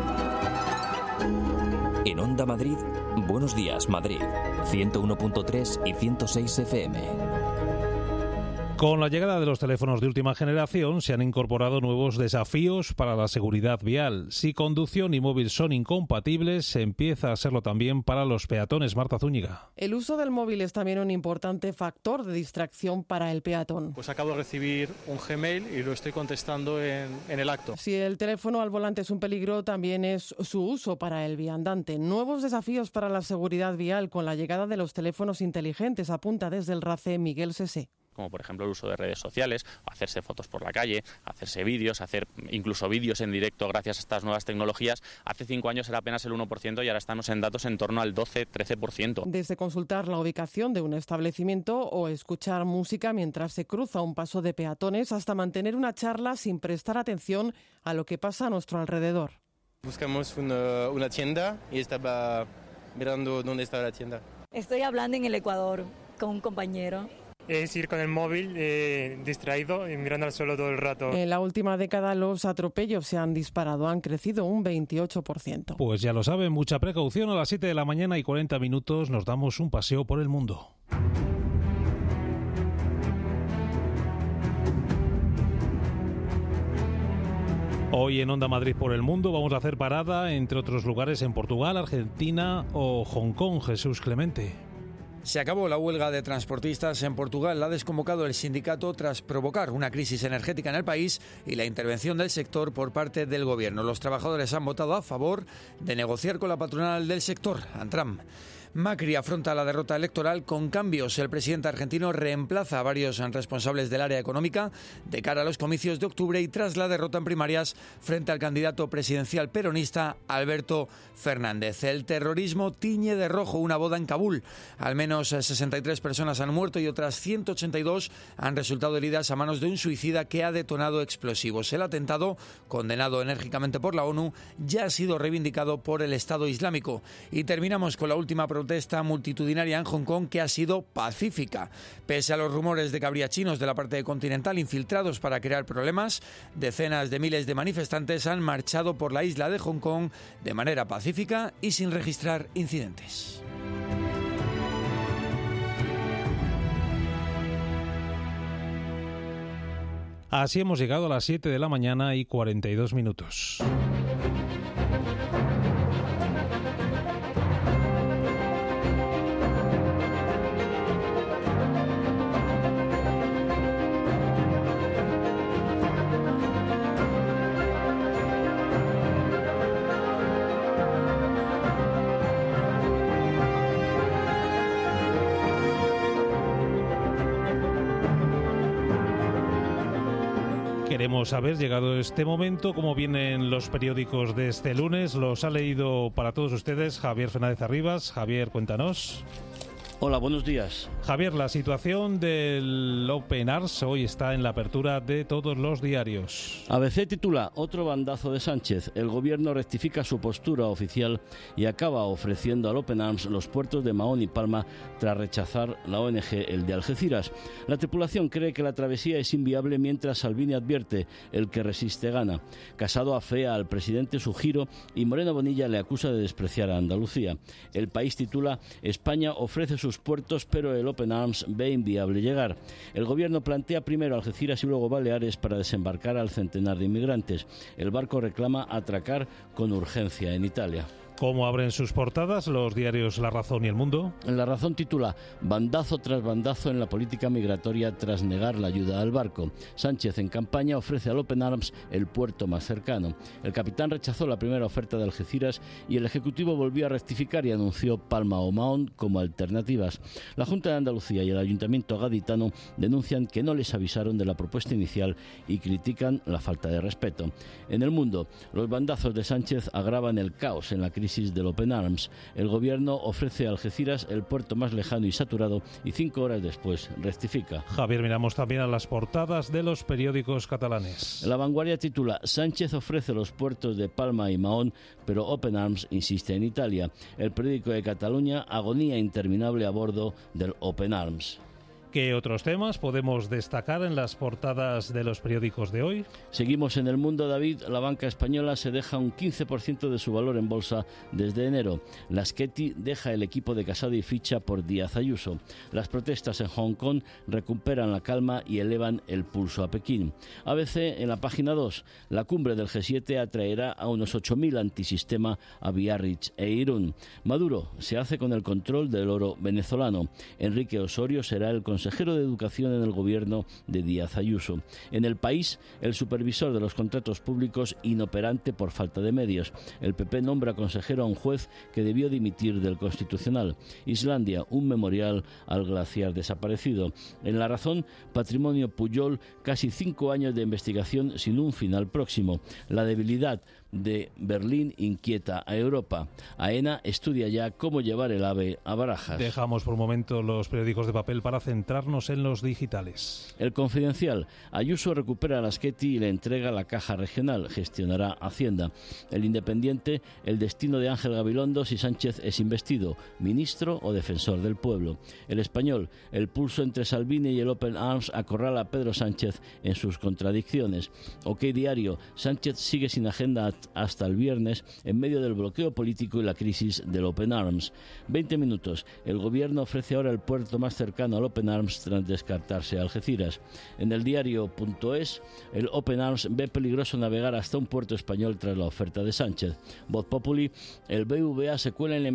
En Onda Madrid, Buenos Días Madrid, 101.3 y 106 FM. Con la llegada de los teléfonos de última generación se han incorporado nuevos desafíos para la seguridad vial. Si conducción y móvil son incompatibles, empieza a serlo también para los peatones. Marta Zúñiga. El uso del móvil es también un importante factor de distracción para el peatón. Pues acabo de recibir un Gmail y lo estoy contestando en el acto. Si el teléfono al volante es un peligro, también es su uso para el viandante. Nuevos desafíos para la seguridad vial con la llegada de los teléfonos inteligentes, apunta desde el RACE Miguel Sesé. Como por ejemplo el uso de redes sociales, hacerse fotos por la calle, hacerse vídeos, hacer incluso vídeos en directo gracias a estas nuevas tecnologías. Hace 5 años era apenas el 1% y ahora estamos en datos en torno al 12-13%. Desde consultar la ubicación de un establecimiento o escuchar música mientras se cruza un paso de peatones hasta mantener una charla sin prestar atención a lo que pasa a nuestro alrededor. Buscamos una tienda y estaba mirando dónde está la tienda. Estoy hablando en el Ecuador con un compañero. Es ir con el móvil distraído y mirando al suelo todo el rato. En la última década los atropellos se han disparado, han crecido un 28%. Pues ya lo saben, mucha precaución. A las 7 de la mañana y 40 minutos nos damos un paseo por el mundo. Hoy en Onda Madrid por el Mundo vamos a hacer parada, entre otros lugares, en Portugal, Argentina o Hong Kong. Jesús Clemente. Se acabó la huelga de transportistas en Portugal. La ha desconvocado el sindicato tras provocar una crisis energética en el país y la intervención del sector por parte del gobierno. Los trabajadores han votado a favor de negociar con la patronal del sector, Antram. Macri afronta la derrota electoral con cambios. El presidente argentino reemplaza a varios responsables del área económica de cara a los comicios de octubre y tras la derrota en primarias frente al candidato presidencial peronista Alberto Fernández. El terrorismo tiñe de rojo una boda en Kabul. Al menos 63 personas han muerto y otras 182 han resultado heridas a manos de un suicida que ha detonado explosivos. El atentado, condenado enérgicamente por la ONU, ya ha sido reivindicado por el Estado Islámico. Y terminamos con la última protesta multitudinaria en Hong Kong, que ha sido pacífica. Pese a los rumores de que habría chinos de la parte continental infiltrados para crear problemas, decenas de miles de manifestantes han marchado por la isla de Hong Kong de manera pacífica y sin registrar incidentes. Así hemos llegado a las 7 de la mañana y 42 minutos. Queremos saber, llegado este momento, cómo vienen los periódicos de este lunes. Los ha leído para todos ustedes Javier Fernández Arribas. Javier, cuéntanos. Hola, buenos días. Javier, la situación del Open Arms hoy está en la apertura de todos los diarios. ABC titula: otro bandazo de Sánchez. El gobierno rectifica su postura oficial y acaba ofreciendo al Open Arms los puertos de Mahón y Palma tras rechazar la ONG el de Algeciras. La tripulación cree que la travesía es inviable, mientras Salvini advierte: el que resiste gana. Casado afea al presidente su giro y Moreno Bonilla le acusa de despreciar a Andalucía. El País titula: España ofrece sus puertos, pero el Open Arms ve inviable llegar. El gobierno plantea primero Algeciras y luego Baleares para desembarcar al centenar de inmigrantes. El barco reclama atracar con urgencia en Italia. ¿Cómo abren sus portadas los diarios La Razón y El Mundo? La Razón titula: bandazo tras bandazo en la política migratoria tras negar la ayuda al barco. Sánchez en campaña ofrece al Open Arms el puerto más cercano. El capitán rechazó la primera oferta de Algeciras y el Ejecutivo volvió a rectificar y anunció Palma o Mahón como alternativas. La Junta de Andalucía y el Ayuntamiento gaditano denuncian que no les avisaron de la propuesta inicial y critican la falta de respeto. En El Mundo, los bandazos de Sánchez agravan el caos en la crisis del Open Arms. El gobierno ofrece a Algeciras el puerto más lejano y saturado y 5 horas después rectifica. Javier, miramos también a las portadas de los periódicos catalanes. La Vanguardia titula: Sánchez ofrece los puertos de Palma y Mahón, pero Open Arms insiste en Italia. El periódico de Cataluña: agonía interminable a bordo del Open Arms. ¿Qué otros temas podemos destacar en las portadas de los periódicos de hoy? Seguimos en El Mundo, David. La banca española se deja un 15% de su valor en bolsa desde enero. La Sketti deja el equipo de Casado y ficha por Díaz Ayuso. Las protestas en Hong Kong recuperan la calma y elevan el pulso a Pekín. ABC en la página 2. La cumbre del G7 atraerá a unos 8.000 antisistema a Biarritz e Irún. Maduro se hace con el control del oro venezolano. Enrique Osorio será el consejero de Educación en el gobierno de Díaz Ayuso. En El País, el supervisor de los contratos públicos inoperante por falta de medios. El PP nombra consejero a un juez que debió dimitir del Constitucional. Islandia, un memorial al glaciar desaparecido. En La Razón, Patrimonio Pujol, casi 5 años de investigación sin un final próximo. La debilidad de Berlín inquieta a Europa. AENA estudia ya cómo llevar el AVE a Barajas. Dejamos por un momento los periódicos de papel para centrarnos en los digitales. El Confidencial. Ayuso recupera a la Sketti y le entrega la caja regional. Gestionará Hacienda. El Independiente. El destino de Ángel Gabilondo si Sánchez es investido, ministro o defensor del pueblo. El Español. El pulso entre Salvini y el Open Arms acorrala a Pedro Sánchez en sus contradicciones. OK Diario. Sánchez sigue sin agenda hasta el viernes en medio del bloqueo político y la crisis del Open Arms. 20 minutos. El gobierno ofrece ahora el puerto más cercano al Open Arms tras descartarse Algeciras. En el diario.es, el Open Arms ve peligroso navegar hasta un puerto español tras la oferta de Sánchez. Voz Populi, el BVA se cuela en la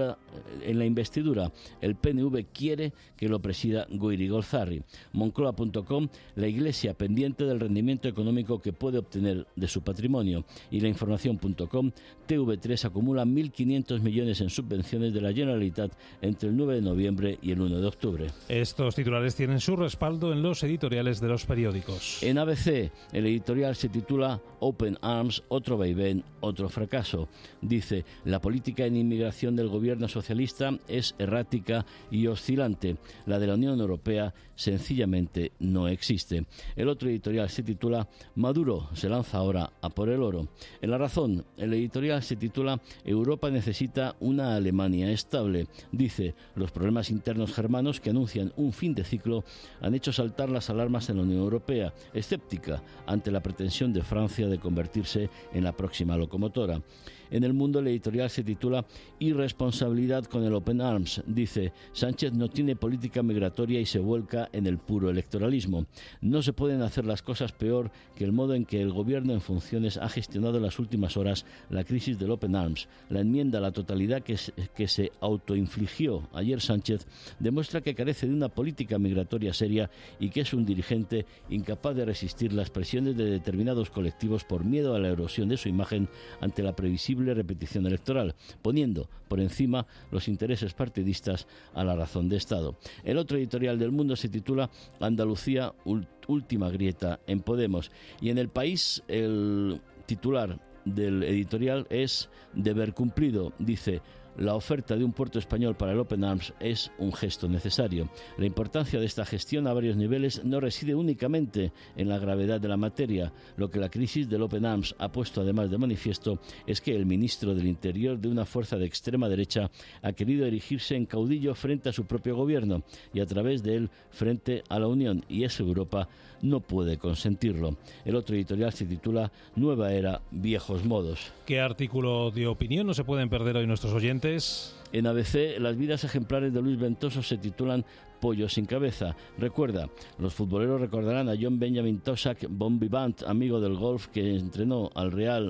investidura. El PNV quiere que lo presida Guiri Golzarri. Moncloa.com, la Iglesia pendiente del rendimiento económico que puede obtener de su patrimonio. Y la información.com, TV3 acumula 1.500 millones en subvenciones de la Generalitat entre el 9 de noviembre y el 1 de octubre. Estos titulares tienen su respaldo en los editoriales de los periódicos. En ABC, el editorial se titula Open Arms, otro vaivén, otro fracaso. Dice, la política en inmigración del gobierno socialista es errática y oscilante. La de la Unión Europea sencillamente no existe. El otro editorial se titula Maduro se lanza ahora a por el oro. En La Razón, el editorial se titula Europa necesita una Alemania estable. Dice, los problemas internos germanos que anuncian un fin de ciclo han hecho saltar las alarmas en la Unión Europea, escéptica ante la pretensión de Francia de convertirse en la próxima locomotora. En El Mundo, el editorial se titula Irresponsabilidad con el Open Arms. Dice, Sánchez no tiene política migratoria y se vuelca en el puro electoralismo. No se pueden hacer las cosas peor que el modo en que el gobierno en funciones ha gestionado en las últimas horas la crisis del Open Arms. La enmienda a la totalidad que se autoinfligió ayer Sánchez demuestra que carece de una política migratoria seria y que es un dirigente incapaz de resistir las presiones de determinados colectivos por miedo a la erosión de su imagen ante la previsible repetición electoral, poniendo por encima los intereses partidistas a la razón de Estado. El otro editorial del Mundo se titula Andalucía, última grieta en Podemos. Y en El País, el titular del editorial es Deber cumplido. Dice, la oferta de un puerto español para el Open Arms es un gesto necesario. La importancia de esta gestión a varios niveles no reside únicamente en la gravedad de la materia. Lo que la crisis del Open Arms ha puesto además de manifiesto es que el ministro del Interior de una fuerza de extrema derecha ha querido erigirse en caudillo frente a su propio gobierno y a través de él frente a la Unión, y esa Europa no puede consentirlo. El otro editorial se titula Nueva era, viejos modos. ¿Qué artículo de opinión no se pueden perder hoy nuestros oyentes? En ABC, las vidas ejemplares de Luis Ventoso se titulan Pollo sin cabeza. Recuerda, los futboleros recordarán a John Benjamin Tosak, bon vivant, amigo del golf que entrenó a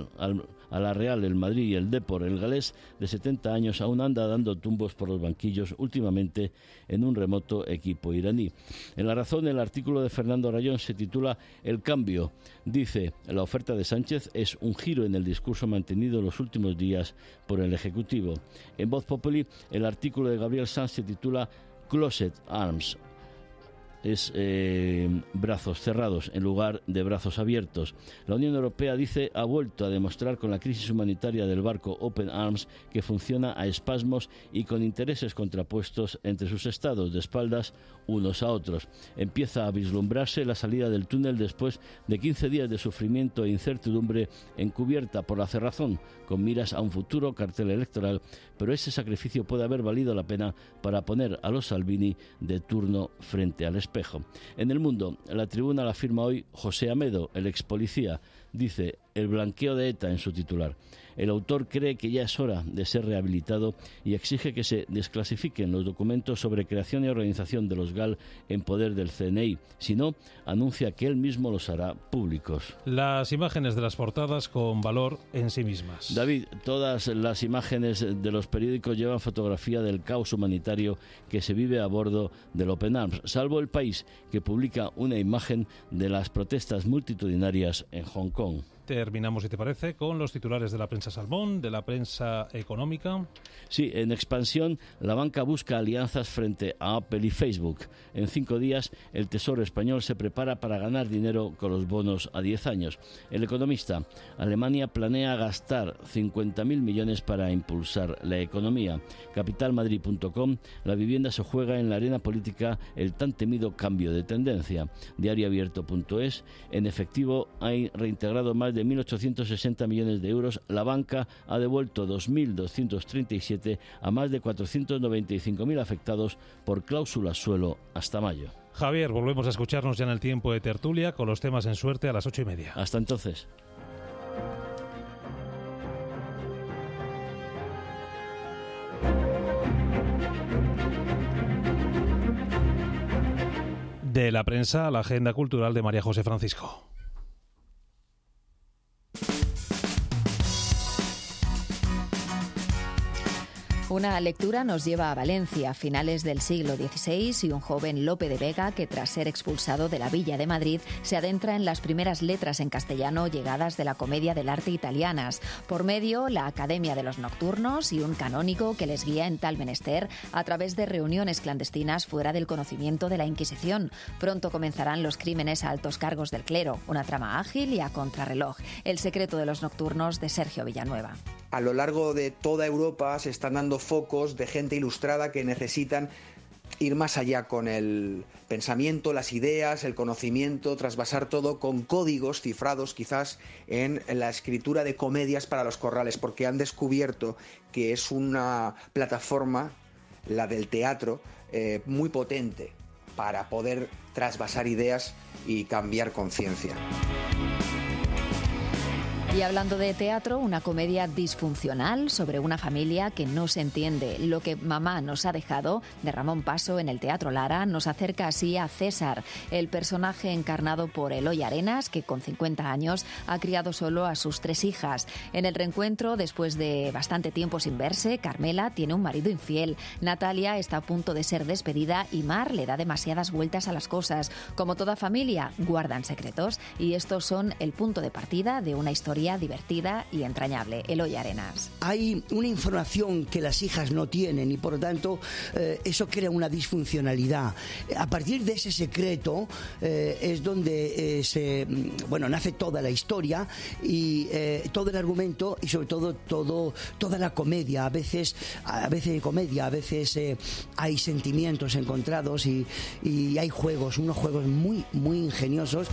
la Real, el Madrid y el Depor. El galés de 70 años aún anda dando tumbos por los banquillos, últimamente en un remoto equipo iraní. En La Razón, el artículo de Fernando Rayón se titula El cambio. Dice, la oferta de Sánchez es un giro en el discurso mantenido en los últimos días por el Ejecutivo. En Voz Populi, el artículo de Gabriel Sanz se titula Closet Arms. es brazos cerrados en lugar de brazos abiertos. La Unión Europea, dice, ha vuelto a demostrar con la crisis humanitaria del barco Open Arms que funciona a espasmos y con intereses contrapuestos entre sus estados, de espaldas unos a otros. Empieza a vislumbrarse la salida del túnel después de 15 días de sufrimiento e incertidumbre encubierta por la cerrazón, con miras a un futuro cartel electoral, pero ese sacrificio puede haber valido la pena para poner a los Salvini de turno frente al espejo. En El Mundo, la Tribuna la firma hoy José Amedo, el ex policía. Dice: el blanqueo de ETA en su titular. El autor cree que ya es hora de ser rehabilitado y exige que se desclasifiquen los documentos sobre creación y organización de los GAL en poder del CNI. Si no, anuncia que él mismo los hará públicos. Las imágenes de las portadas con valor en sí mismas. David, todas las imágenes de los periódicos llevan fotografía del caos humanitario que se vive a bordo del Open Arms, salvo El País, que publica una imagen de las protestas multitudinarias en Hong Kong. Terminamos, si te parece, con los titulares de la prensa Salmón, de la prensa económica. Sí, en Expansión, la banca busca alianzas frente a Apple y Facebook. En 5 días, el Tesoro español se prepara para ganar dinero con los bonos a 10 años. El Economista, Alemania planea gastar 50.000 millones para impulsar la economía. Capitalmadrid.com, la vivienda se juega en la arena política el tan temido cambio de tendencia. Diarioabierto.es, en efectivo hay reintegrado más de 1.860 millones de euros. La banca ha devuelto 2.237 a más de 495.000 afectados por cláusulas suelo hasta mayo. Javier, volvemos a escucharnos ya en el tiempo de tertulia con los temas en suerte a las 8:30. Hasta entonces. De la prensa a la agenda cultural de María José Francisco. Una lectura nos lleva a Valencia, a finales del siglo XVI, y un joven Lope de Vega que, tras ser expulsado de la Villa de Madrid, se adentra en las primeras letras en castellano llegadas de la comedia del arte italianas. Por medio, la Academia de los Nocturnos y un canónigo que les guía en tal menester a través de reuniones clandestinas fuera del conocimiento de la Inquisición. Pronto comenzarán los crímenes a altos cargos del clero, una trama ágil y a contrarreloj. El secreto de los nocturnos, de Sergio Villanueva. A lo largo de toda Europa se están dando focos de gente ilustrada que necesitan ir más allá con el pensamiento, las ideas, el conocimiento, trasvasar todo con códigos cifrados quizás en la escritura de comedias para los corrales, porque han descubierto que es una plataforma, la del teatro, muy potente para poder trasvasar ideas y cambiar conciencia. Y hablando de teatro, una comedia disfuncional sobre una familia que no se entiende. Lo que mamá nos ha dejado, de Ramón Paso en el Teatro Lara, nos acerca así a César, el personaje encarnado por Eloy Arenas, que con 50 años ha criado solo a sus 3 hijas. En el reencuentro, después de bastante tiempo sin verse, Carmela tiene un marido infiel, Natalia está a punto de ser despedida y Mar le da demasiadas vueltas a las cosas. Como toda familia, guardan secretos y estos son el punto de partida de una historia divertida y entrañable. Eloy Arenas. Hay una información que las hijas no tienen y por lo tanto eso crea una disfuncionalidad. A partir de ese secreto es donde nace toda la historia y todo el argumento y sobre todo toda la comedia. A veces hay comedia, a veces hay sentimientos encontrados y hay juegos, unos juegos muy, muy ingeniosos.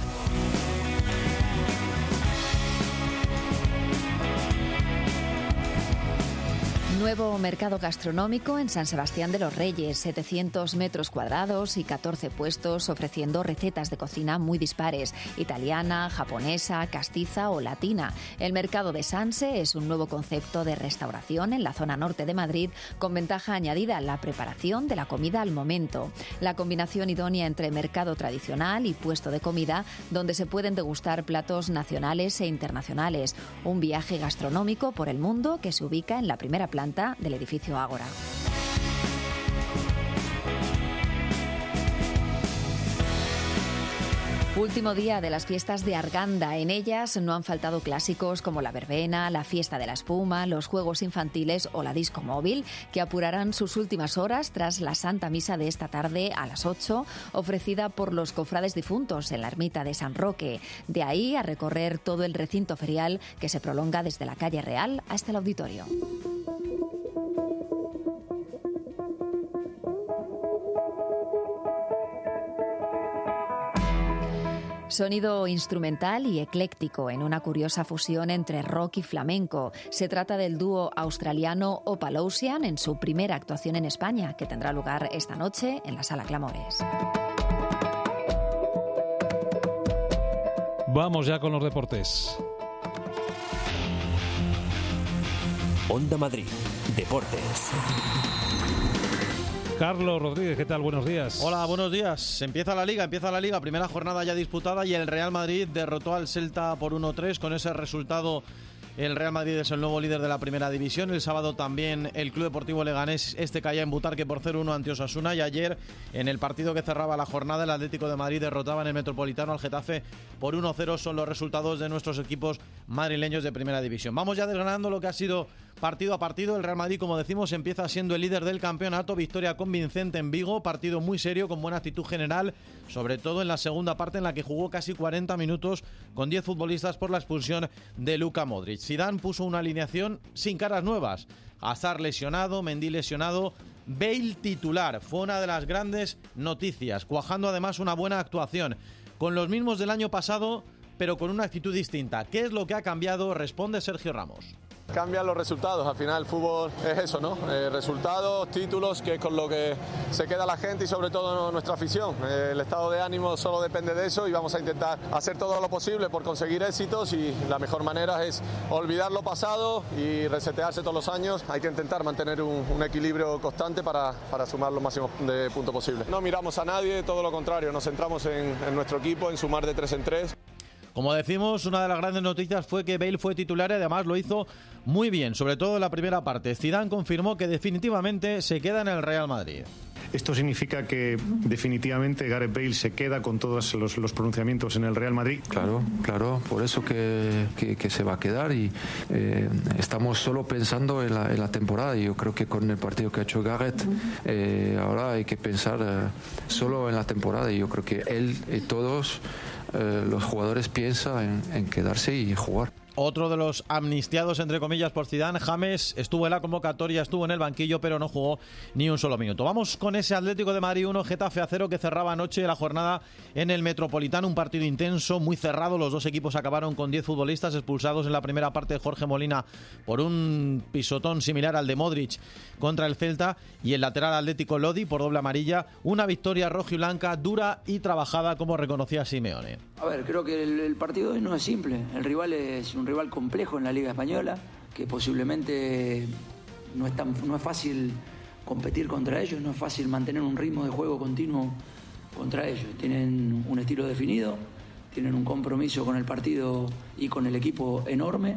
Nuevo mercado gastronómico en San Sebastián de los Reyes, 700 metros cuadrados y 14 puestos ofreciendo recetas de cocina muy dispares, italiana, japonesa, castiza o latina. El mercado de Sanse es un nuevo concepto de restauración en la zona norte de Madrid con ventaja añadida, la preparación de la comida al momento. La combinación idónea entre mercado tradicional y puesto de comida donde se pueden degustar platos nacionales e internacionales. Un viaje gastronómico por el mundo que se ubica en la primera planta del edificio Ágora. Último día de las fiestas de Arganda. En ellas no han faltado clásicos como la verbena, la fiesta de la espuma, los juegos infantiles o la disco móvil, que apurarán sus últimas horas tras la Santa Misa de esta tarde a las 8, ofrecida por los cofrades difuntos en la ermita de San Roque. De ahí a recorrer todo el recinto ferial que se prolonga desde la calle Real hasta el auditorio. Sonido instrumental y ecléctico en una curiosa fusión entre rock y flamenco. Se trata del dúo australiano Opalosian en su primera actuación en España, que tendrá lugar esta noche en la Sala Clamores. Vamos ya con los deportes. Onda Madrid, Deportes. Carlos Rodríguez, ¿qué tal? Buenos días. Hola, buenos días. Empieza la Liga, primera jornada ya disputada y el Real Madrid derrotó al Celta por 1-3. Con ese resultado el Real Madrid es el nuevo líder de la primera división. El sábado también el Club Deportivo Leganés caía en Butarque por 0-1 ante Osasuna, y ayer en el partido que cerraba la jornada el Atlético de Madrid derrotaba en el Metropolitano al Getafe por 1-0. Son los resultados de nuestros equipos madrileños de primera división. Vamos ya desgranando lo que ha sido partido a partido. El Real Madrid, como decimos, empieza siendo el líder del campeonato. Victoria convincente en Vigo, partido muy serio, con buena actitud general, sobre todo en la segunda parte, en la que jugó casi 40 minutos con 10 futbolistas por la expulsión de Luka Modric. Zidane puso una alineación sin caras nuevas. Hazard lesionado, Mendy lesionado, Bale titular. Fue una de las grandes noticias, cuajando además una buena actuación. Con los mismos del año pasado, pero con una actitud distinta. ¿Qué es lo que ha cambiado? Responde Sergio Ramos. Cambian los resultados, al final el fútbol es eso, ¿no? Resultados, títulos, que es con lo que se queda la gente y sobre todo nuestra afición. El estado de ánimo solo depende de eso y vamos a intentar hacer todo lo posible por conseguir éxitos, y la mejor manera es olvidar lo pasado y resetearse todos los años. Hay que intentar mantener un equilibrio constante para sumar lo máximo de puntos posible. No miramos a nadie, todo lo contrario, nos centramos en nuestro equipo, en sumar de 3 en 3. Como decimos, una de las grandes noticias fue que Bale fue titular y además lo hizo muy bien, sobre todo en la primera parte. Zidane confirmó que definitivamente se queda en el Real Madrid. Esto significa que definitivamente Gareth Bale se queda con todos los pronunciamientos en el Real Madrid. Claro, por eso que se va a quedar, y estamos solo pensando en la temporada, y yo creo que con el partido que ha hecho Gareth ahora hay que pensar solo en la temporada, y yo creo que él y todos los jugadores piensan en quedarse y jugar. Otro de los amnistiados, entre comillas, por Zidane, James, estuvo en la convocatoria, estuvo en el banquillo, pero no jugó ni un solo minuto. Vamos con ese Atlético de Madrid 1, Getafe 0, que cerraba anoche la jornada en el Metropolitano. Un partido intenso, muy cerrado. Los dos equipos acabaron con 10 futbolistas expulsados en la primera parte de Jorge Molina por un pisotón similar al de Modric contra el Celta, y el lateral atlético Lodi por doble amarilla. Una victoria rojiblanca dura y trabajada, como reconocía Simeone. A ver, creo que el partido hoy no es simple. El rival es un rival complejo en la Liga Española, que posiblemente no es fácil competir contra ellos, no es fácil mantener un ritmo de juego continuo contra ellos. Tienen un estilo definido, tienen un compromiso con el partido y con el equipo enorme,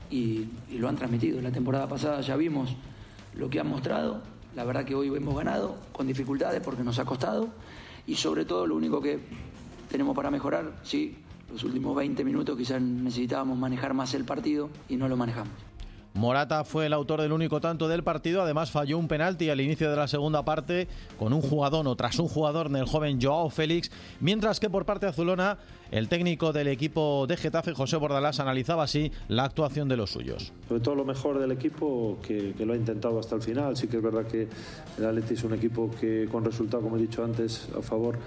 y lo han transmitido. La temporada pasada ya vimos lo que han mostrado. La verdad que hoy hemos ganado con dificultades porque nos ha costado, y sobre todo lo único que tenemos para mejorar, sí, los últimos 20 minutos quizás necesitábamos manejar más el partido y no lo manejamos. Morata fue el autor del único tanto del partido, además falló un penalti al inicio de la segunda parte con un jugador o tras un jugador del joven Joao Félix, mientras que por parte azulona el técnico del equipo de Getafe, José Bordalás, analizaba así la actuación de los suyos. Sobre todo lo mejor del equipo, que lo ha intentado hasta el final. Sí que es verdad que el Atleti es un equipo que con resultado, como he dicho antes, a favor,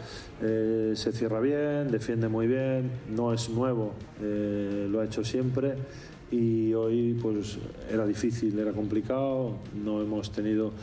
se cierra bien, defiende muy bien, no es nuevo, lo ha hecho siempre. Y hoy pues era difícil, era complicado, no hemos tenido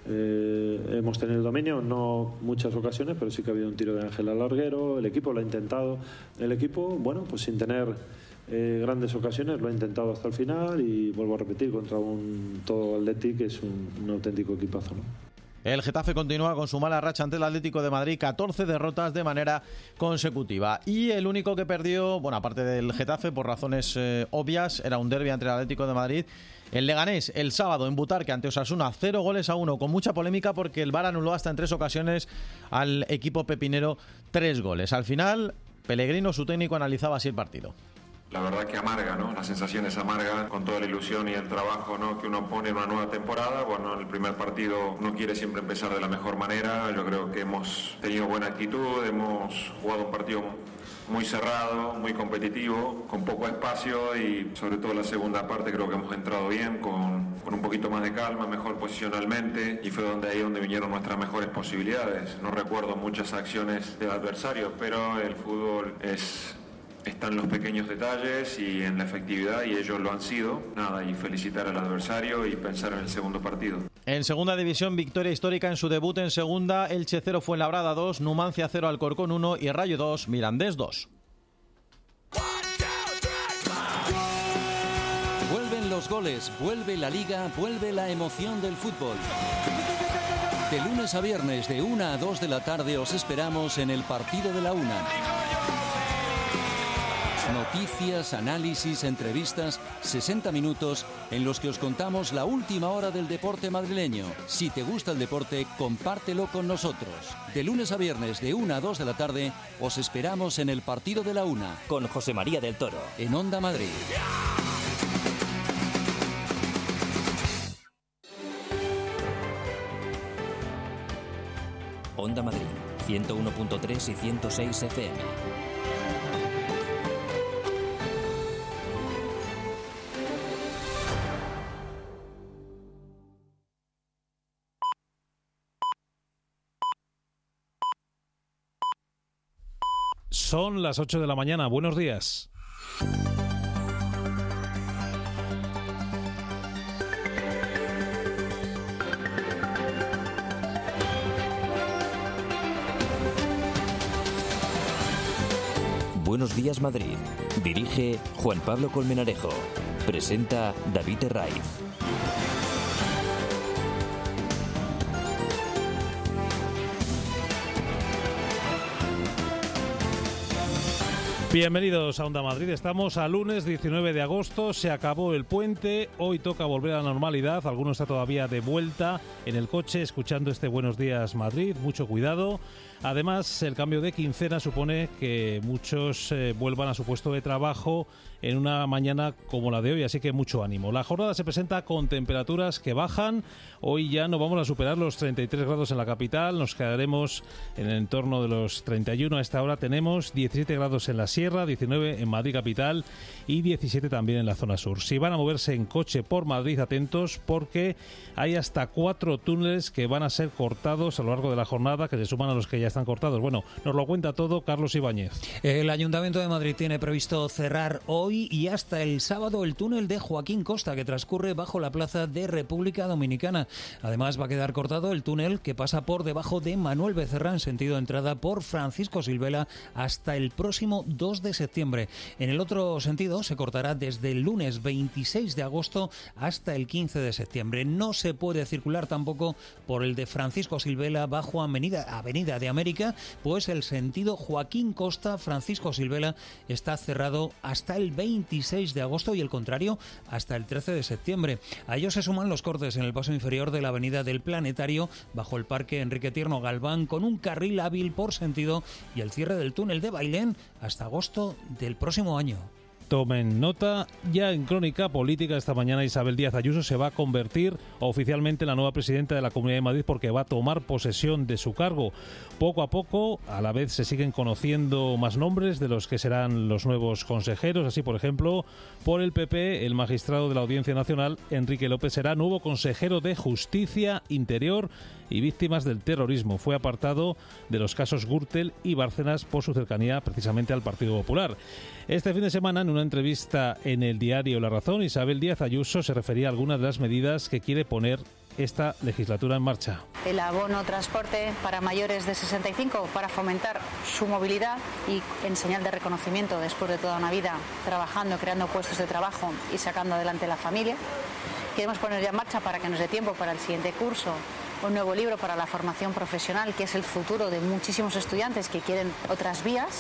dominio, no muchas ocasiones, pero sí que ha habido un tiro de Ángel al larguero. El equipo lo ha intentado, el equipo, bueno, pues sin tener grandes ocasiones, lo ha intentado hasta el final, y vuelvo a repetir, contra un todo Atleti que es un auténtico equipazo, ¿no? El Getafe continúa con su mala racha ante el Atlético de Madrid, 14 derrotas de manera consecutiva. Y el único que perdió, bueno, aparte del Getafe, por razones obvias, era un derbi entre el Atlético de Madrid. El Leganés, el sábado en Butarque ante Osasuna, 0-1, con mucha polémica porque el VAR anuló hasta en 3 ocasiones al equipo pepinero 3 goles. Al final, Pellegrino, su técnico, analizaba así el partido. La verdad que amarga, ¿no? La sensación es amarga con toda la ilusión y el trabajo, ¿no?, que uno pone en una nueva temporada. Bueno, en el primer partido uno quiere siempre empezar de la mejor manera. Yo creo que hemos tenido buena actitud, hemos jugado un partido muy cerrado, muy competitivo, con poco espacio y sobre todo la segunda parte creo que hemos entrado bien, con un poquito más de calma, mejor posicionalmente, y fue ahí donde vinieron nuestras mejores posibilidades. No recuerdo muchas acciones del adversario, pero el fútbol está en los pequeños detalles y en la efectividad, y ellos lo han sido. Nada, y felicitar al adversario y pensar en el segundo partido. En segunda división, victoria histórica en su debut en segunda. Elche 0, Fuenlabrada 2, Numancia 0, Alcorcón 1 y Rayo 2, Mirandés 2. Vuelven los goles, vuelve la liga, vuelve la emoción del fútbol. De lunes a viernes de 1 a 2 de la tarde os esperamos en el Partido de la Una. Noticias, análisis, entrevistas, 60 minutos en los que os contamos la última hora del deporte madrileño. Si te gusta el deporte, compártelo con nosotros. De lunes a viernes, de 1 a 2 de la tarde, os esperamos en el Partido de la Una. Con José María del Toro. En Onda Madrid. Onda Madrid, 101.3 y 106 FM. Son las 8 de la mañana. Buenos días. Buenos días, Madrid. Dirige Juan Pablo Colmenarejo. Presenta David Herraiz. Bienvenidos a Onda Madrid. Estamos a lunes 19 de agosto, se acabó el puente, hoy toca volver a la normalidad, alguno está todavía de vuelta en el coche escuchando este Buenos Días Madrid, mucho cuidado. Además, el cambio de quincena supone que muchos vuelvan a su puesto de trabajo en una mañana como la de hoy, así que mucho ánimo. La jornada se presenta con temperaturas que bajan, hoy ya no vamos a superar los 33 grados en la capital, nos quedaremos en el entorno de los 31, a esta hora tenemos 17 grados en la Sierra, 19 en Madrid capital y 17 también en la zona sur. Si van a moverse en coche por Madrid, atentos porque hay hasta 4 túneles que van a ser cortados a lo largo de la jornada, que se suman a los que ya están cortados. Bueno, nos lo cuenta todo Carlos Ibáñez. El Ayuntamiento de Madrid tiene previsto cerrar hoy y hasta el sábado el túnel de Joaquín Costa, que transcurre bajo la plaza de República Dominicana. Además va a quedar cortado el túnel que pasa por debajo de Manuel Becerra en sentido de entrada por Francisco Silvela hasta el próximo 2 de septiembre. En el otro sentido se cortará desde el lunes 26 de agosto hasta el 15 de septiembre. No se puede circular tampoco por el de Francisco Silvela bajo Avenida de América, pues el sentido Joaquín Costa Francisco Silvela está cerrado hasta el 26 de agosto y el contrario hasta el 13 de septiembre. A ello se suman los cortes en el paso inferior de la Avenida del Planetario bajo el Parque Enrique Tierno Galván con un carril hábil por sentido y el cierre del túnel de Bailén hasta agosto del próximo año. Tomen nota, ya en crónica política esta mañana Isabel Díaz Ayuso se va a convertir oficialmente en la nueva presidenta de la Comunidad de Madrid porque va a tomar posesión de su cargo. Poco a poco, a la vez se siguen conociendo más nombres de los que serán los nuevos consejeros. Así, por ejemplo, por el PP, el magistrado de la Audiencia Nacional, Enrique López, será nuevo consejero de Justicia, Interior y Víctimas del Terrorismo. Fue apartado de los casos Gürtel y Bárcenas por su cercanía precisamente al Partido Popular. Este fin de semana, en una entrevista en el diario La Razón, Isabel Díaz Ayuso se refería a algunas de las medidas que quiere poner esta legislatura en marcha. El abono transporte para mayores de 65 para fomentar su movilidad y en señal de reconocimiento después de toda una vida trabajando, creando puestos de trabajo y sacando adelante la familia. Queremos poner ya en marcha para que nos dé tiempo para el siguiente curso un nuevo libro para la formación profesional, que es el futuro de muchísimos estudiantes que quieren otras vías.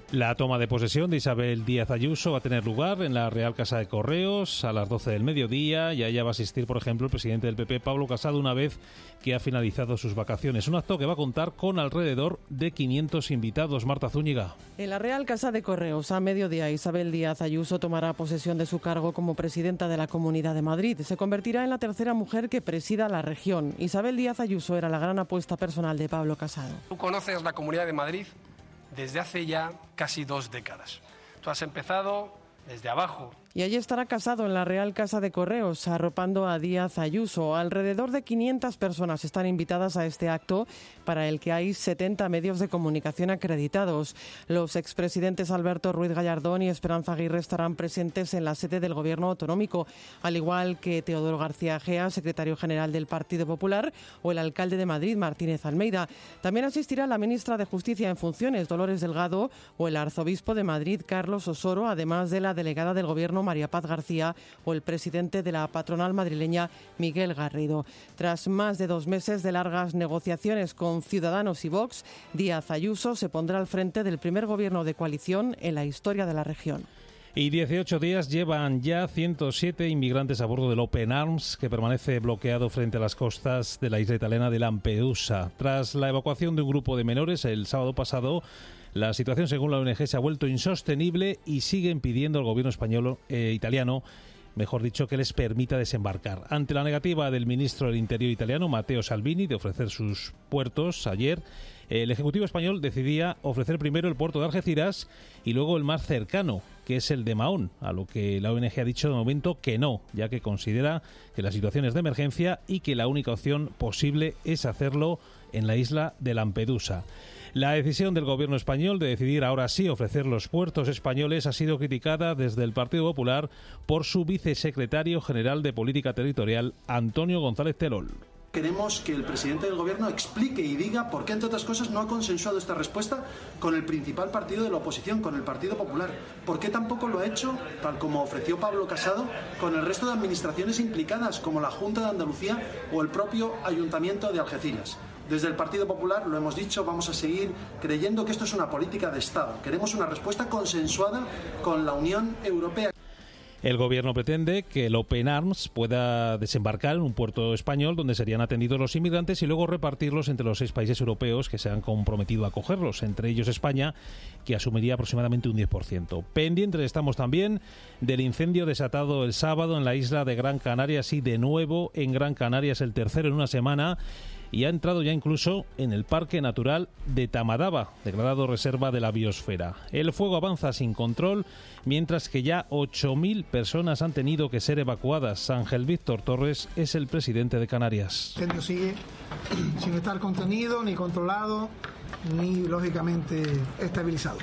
La toma de posesión de Isabel Díaz Ayuso va a tener lugar en la Real Casa de Correos a las 12 del mediodía y a ella va a asistir, por ejemplo, el presidente del PP, Pablo Casado, una vez que ha finalizado sus vacaciones. Un acto que va a contar con alrededor de 500 invitados. Marta Zúñiga. En la Real Casa de Correos, a mediodía, Isabel Díaz Ayuso tomará posesión de su cargo como presidenta de la Comunidad de Madrid. Se convertirá en la tercera mujer que presida la región. Isabel Díaz Ayuso era la gran apuesta personal de Pablo Casado. Tú conoces la Comunidad de Madrid desde hace ya casi 2 décadas. Tú has empezado desde abajo. Y allí estará Casado en la Real Casa de Correos, arropando a Díaz Ayuso. Alrededor de 500 personas están invitadas a este acto, para el que hay 70 medios de comunicación acreditados. Los expresidentes Alberto Ruiz Gallardón y Esperanza Aguirre estarán presentes en la sede del Gobierno autonómico, al igual que Teodoro García Gea, secretario general del Partido Popular, o el alcalde de Madrid, Martínez Almeida. También asistirá la ministra de Justicia en funciones, Dolores Delgado, o el arzobispo de Madrid, Carlos Osoro, además de la delegada del Gobierno, María Paz García, o el presidente de la patronal madrileña, Miguel Garrido. Tras más de 2 meses de largas negociaciones con Ciudadanos y Vox, Díaz Ayuso se pondrá al frente del primer gobierno de coalición en la historia de la región. Y 18 días llevan ya 107 inmigrantes a bordo del Open Arms, que permanece bloqueado frente a las costas de la isla italiana de Lampedusa. Tras la evacuación de un grupo de menores el sábado pasado, la situación, según la ONG, se ha vuelto insostenible y siguen pidiendo al gobierno italiano, mejor dicho, que les permita desembarcar. Ante la negativa del ministro del Interior italiano, Matteo Salvini, de ofrecer sus puertos ayer, el Ejecutivo español decidía ofrecer primero el puerto de Algeciras y luego el más cercano, que es el de Mahón, a lo que la ONG ha dicho de momento que no, ya que considera que la situación es de emergencia y que la única opción posible es hacerlo en la isla de Lampedusa. La decisión del gobierno español de decidir ahora sí ofrecer los puertos españoles ha sido criticada desde el Partido Popular por su vicesecretario general de Política Territorial, Antonio González Terol. Queremos que el presidente del gobierno explique y diga por qué, entre otras cosas, no ha consensuado esta respuesta con el principal partido de la oposición, con el Partido Popular. ¿Por qué tampoco lo ha hecho, tal como ofreció Pablo Casado, con el resto de administraciones implicadas, como la Junta de Andalucía o el propio Ayuntamiento de Algeciras? Desde el Partido Popular, lo hemos dicho, vamos a seguir creyendo que esto es una política de Estado. Queremos una respuesta consensuada con la Unión Europea. El gobierno pretende que el Open Arms pueda desembarcar en un puerto español donde serían atendidos los inmigrantes y luego repartirlos entre los 6 países europeos que se han comprometido a acogerlos, entre ellos España, que asumiría aproximadamente un 10%. Pendientes estamos también del incendio desatado el sábado en la isla de Gran Canaria. Sí, de nuevo en Gran Canaria, es el tercero en una semana, y ha entrado ya incluso en el Parque Natural de Tamadaba, declarado reserva de la biosfera. El fuego avanza sin control, mientras que ya 8.000 personas han tenido que ser evacuadas. Ángel Víctor Torres es el presidente de Canarias. El incendio sigue sin estar contenido, ni controlado, ni lógicamente estabilizado.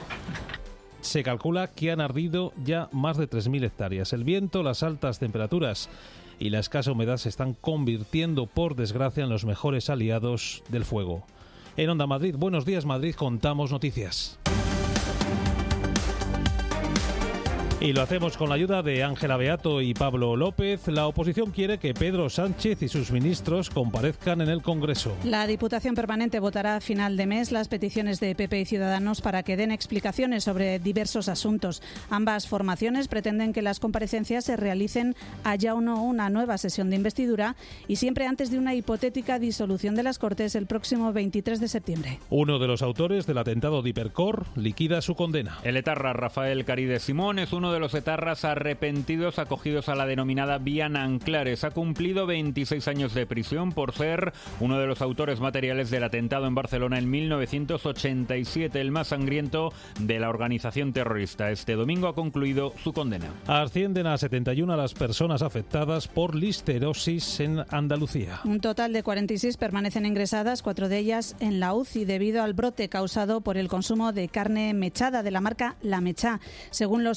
Se calcula que han ardido ya más de 3.000 hectáreas. El viento, las altas temperaturas y la escasa humedad se están convirtiendo, por desgracia, en los mejores aliados del fuego. En Onda Madrid, Buenos Días Madrid, contamos noticias. Y lo hacemos con la ayuda de Ángela Beato y Pablo López. La oposición quiere que Pedro Sánchez y sus ministros comparezcan en el Congreso. La Diputación Permanente votará a final de mes las peticiones de PP y Ciudadanos para que den explicaciones sobre diversos asuntos. Ambas formaciones pretenden que las comparecencias se realicen haya o no una nueva sesión de investidura y siempre antes de una hipotética disolución de las Cortes el próximo 23 de septiembre. Uno de los autores del atentado de Hipercor liquida su condena. El etarra Rafael Caride Simón es uno de los etarras arrepentidos acogidos a la denominada Vía Nanclares. Ha cumplido 26 años de prisión por ser uno de los autores materiales del atentado en Barcelona en 1987, el más sangriento de la organización terrorista. Este domingo ha concluido su condena. Ascienden a 71 las personas afectadas por listerosis en Andalucía. Un total de 46 permanecen ingresadas, 4 de ellas en la UCI debido al brote causado por el consumo de carne mechada de la marca La Mechá. Según los informes de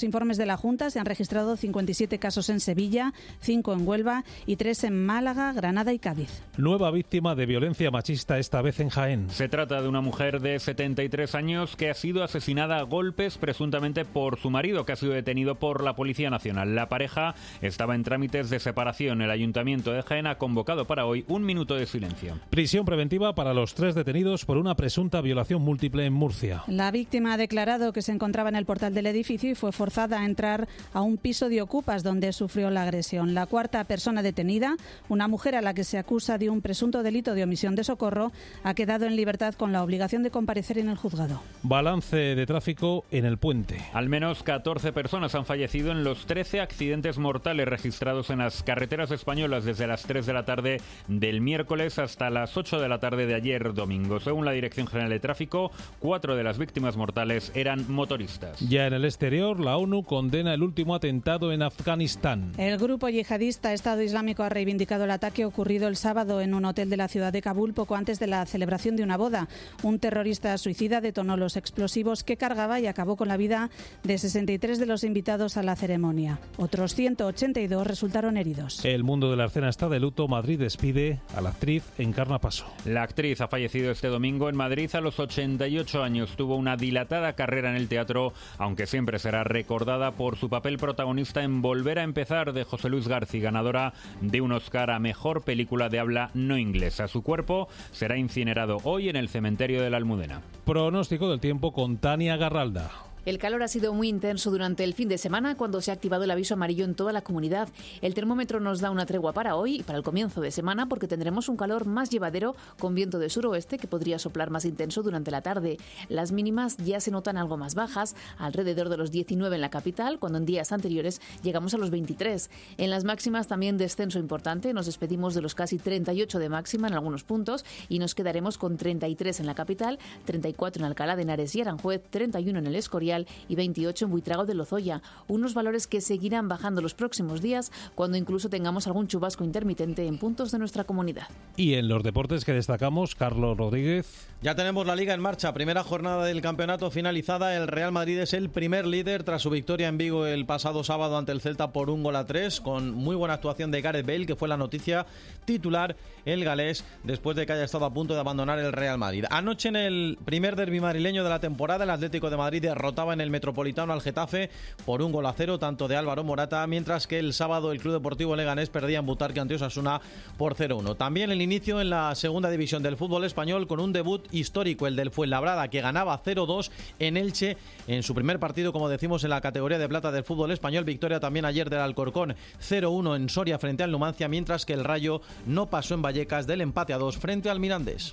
la Junta se han registrado 57 casos en Sevilla, 5 en Huelva y 3 en Málaga, Granada y Cádiz. Nueva víctima de violencia machista, esta vez en Jaén. Se trata de una mujer de 73 años que ha sido asesinada a golpes presuntamente por su marido, que ha sido detenido por la Policía Nacional. La pareja estaba en trámites de separación. El Ayuntamiento de Jaén ha convocado para hoy un minuto de silencio. Prisión preventiva para los 3 detenidos por una presunta violación múltiple en Murcia. La víctima ha declarado que se encontraba en el portal del edificio y fue forzada a entrar a un piso de ocupas donde sufrió la agresión. La cuarta persona detenida, una mujer a la que se acusa de un presunto delito de omisión de socorro, ha quedado en libertad con la obligación de comparecer en el juzgado. Balance de tráfico en el puente. Al menos 14 personas han fallecido en los 13 accidentes mortales registrados en las carreteras españolas desde las 3 de la tarde del miércoles hasta las 8 de la tarde de ayer domingo. Según la Dirección General de Tráfico, 4 de las víctimas mortales eran motoristas. Ya en el exterior, la ONU condena el último atentado en Afganistán. El grupo yihadista Estado Islámico ha reivindicado el ataque ocurrido el sábado en un hotel de la ciudad de Kabul poco antes de la celebración de una boda. Un terrorista suicida detonó los explosivos que cargaba y acabó con la vida de 63 de los invitados a la ceremonia. Otros 182 resultaron heridos. El mundo de la escena está de luto. Madrid despide a la actriz Encarna Paso. La actriz ha fallecido este domingo en Madrid a los 88 años. Tuvo una dilatada carrera en el teatro, aunque siempre será recordada por su papel protagonista en Volver a empezar, de José Luis García, ganadora de un Oscar a Mejor Película de Habla No Inglesa. Su cuerpo será incinerado hoy en el cementerio de la Almudena. Pronóstico del tiempo con Tania Garralda. El calor ha sido muy intenso durante el fin de semana cuando se ha activado el aviso amarillo en toda la comunidad. El termómetro nos da una tregua para hoy y para el comienzo de semana porque tendremos un calor más llevadero con viento de suroeste que podría soplar más intenso durante la tarde. Las mínimas ya se notan algo más bajas, alrededor de los 19 en la capital, cuando en días anteriores llegamos a los 23. En las máximas también descenso importante, nos despedimos de los casi 38 de máxima en algunos puntos y nos quedaremos con 33 en la capital, 34 en Alcalá de Henares y Aranjuez, 31 en el Escorial y 28 en Buitrago de Lozoya, unos valores que seguirán bajando los próximos días cuando incluso tengamos algún chubasco intermitente en puntos de nuestra comunidad. Y en los deportes que destacamos, Carlos Rodríguez. Ya tenemos la Liga en marcha, primera jornada del campeonato finalizada. El Real Madrid es el primer líder tras su victoria en Vigo el pasado sábado ante el Celta por 1-3, con muy buena actuación de Gareth Bale, que fue la noticia titular, el galés, después de que haya estado a punto de abandonar el Real Madrid. Anoche, en el primer derbi madrileño de la temporada, el Atlético de Madrid derrotaba en el Metropolitano al Getafe por 1-0, tanto de Álvaro Morata, mientras que el sábado el Club Deportivo Leganés perdía en Butarque ante Osasuna por 0-1. También el inicio en la segunda división del fútbol español con un debut histórico, el del Fuenlabrada, que ganaba 0-2 en Elche en su primer partido, como decimos, en la categoría de plata del fútbol español. Victoria también ayer del Alcorcón, 0-1 en Soria frente al Numancia, mientras que el Rayo no pasó en Vallecas del empate a 2 frente al Mirandés.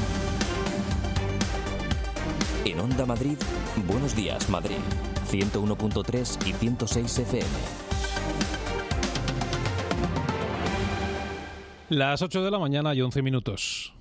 En Onda Madrid, Buenos Días Madrid, 101.3 y 106 FM. Las 8 de la mañana y 11 minutos.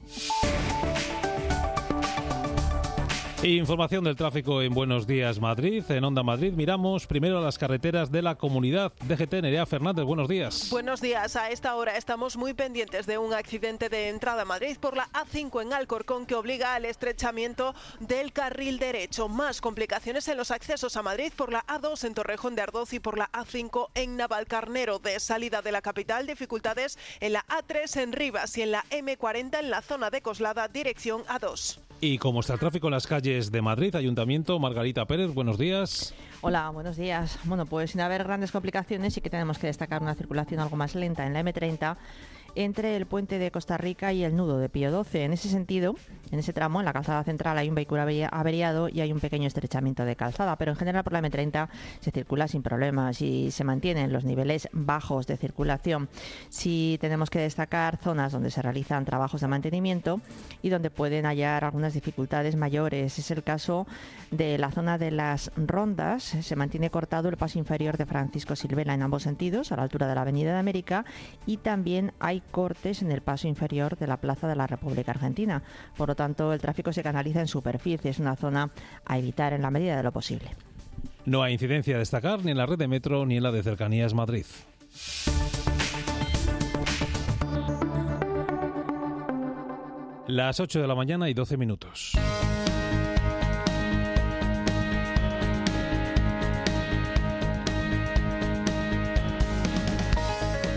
Información del tráfico en Buenos Días Madrid. En Onda Madrid miramos primero las carreteras de la comunidad. DGT, Nerea Fernández, buenos días. Buenos días. A esta hora estamos muy pendientes de un accidente de entrada a Madrid por la A5 en Alcorcón que obliga al estrechamiento del carril derecho. Más complicaciones en los accesos a Madrid por la A2 en Torrejón de Ardoz y por la A5 en Navalcarnero. De salida de la capital, dificultades en la A3 en Rivas y en la M40 en la zona de Coslada, dirección A2. ¿Y cómo está el tráfico en las calles de Madrid? Ayuntamiento, Margarita Pérez, buenos días. Hola, buenos días. Bueno, pues sin haber grandes complicaciones, sí que tenemos que destacar una circulación algo más lenta en la M30 entre el puente de Costa Rica y el nudo de Pío XII. En ese sentido, en ese tramo, en la calzada central, hay un vehículo averiado y hay un pequeño estrechamiento de calzada, pero en general por la M30 se circula sin problemas y se mantienen los niveles bajos de circulación. Sí tenemos que destacar zonas donde se realizan trabajos de mantenimiento y donde pueden hallar algunas dificultades mayores. Es el caso de la zona de las Rondas. Se mantiene cortado el paso inferior de Francisco Silvela en ambos sentidos, a la altura de la Avenida de América, y también hay cortes en el paso inferior de la Plaza de la República Argentina. Por lo tanto, el tráfico se canaliza en superficie. Es una zona a evitar en la medida de lo posible. No hay incidencia a destacar ni en la red de metro ni en la de Cercanías Madrid. Las 8 de la mañana y 12 minutos.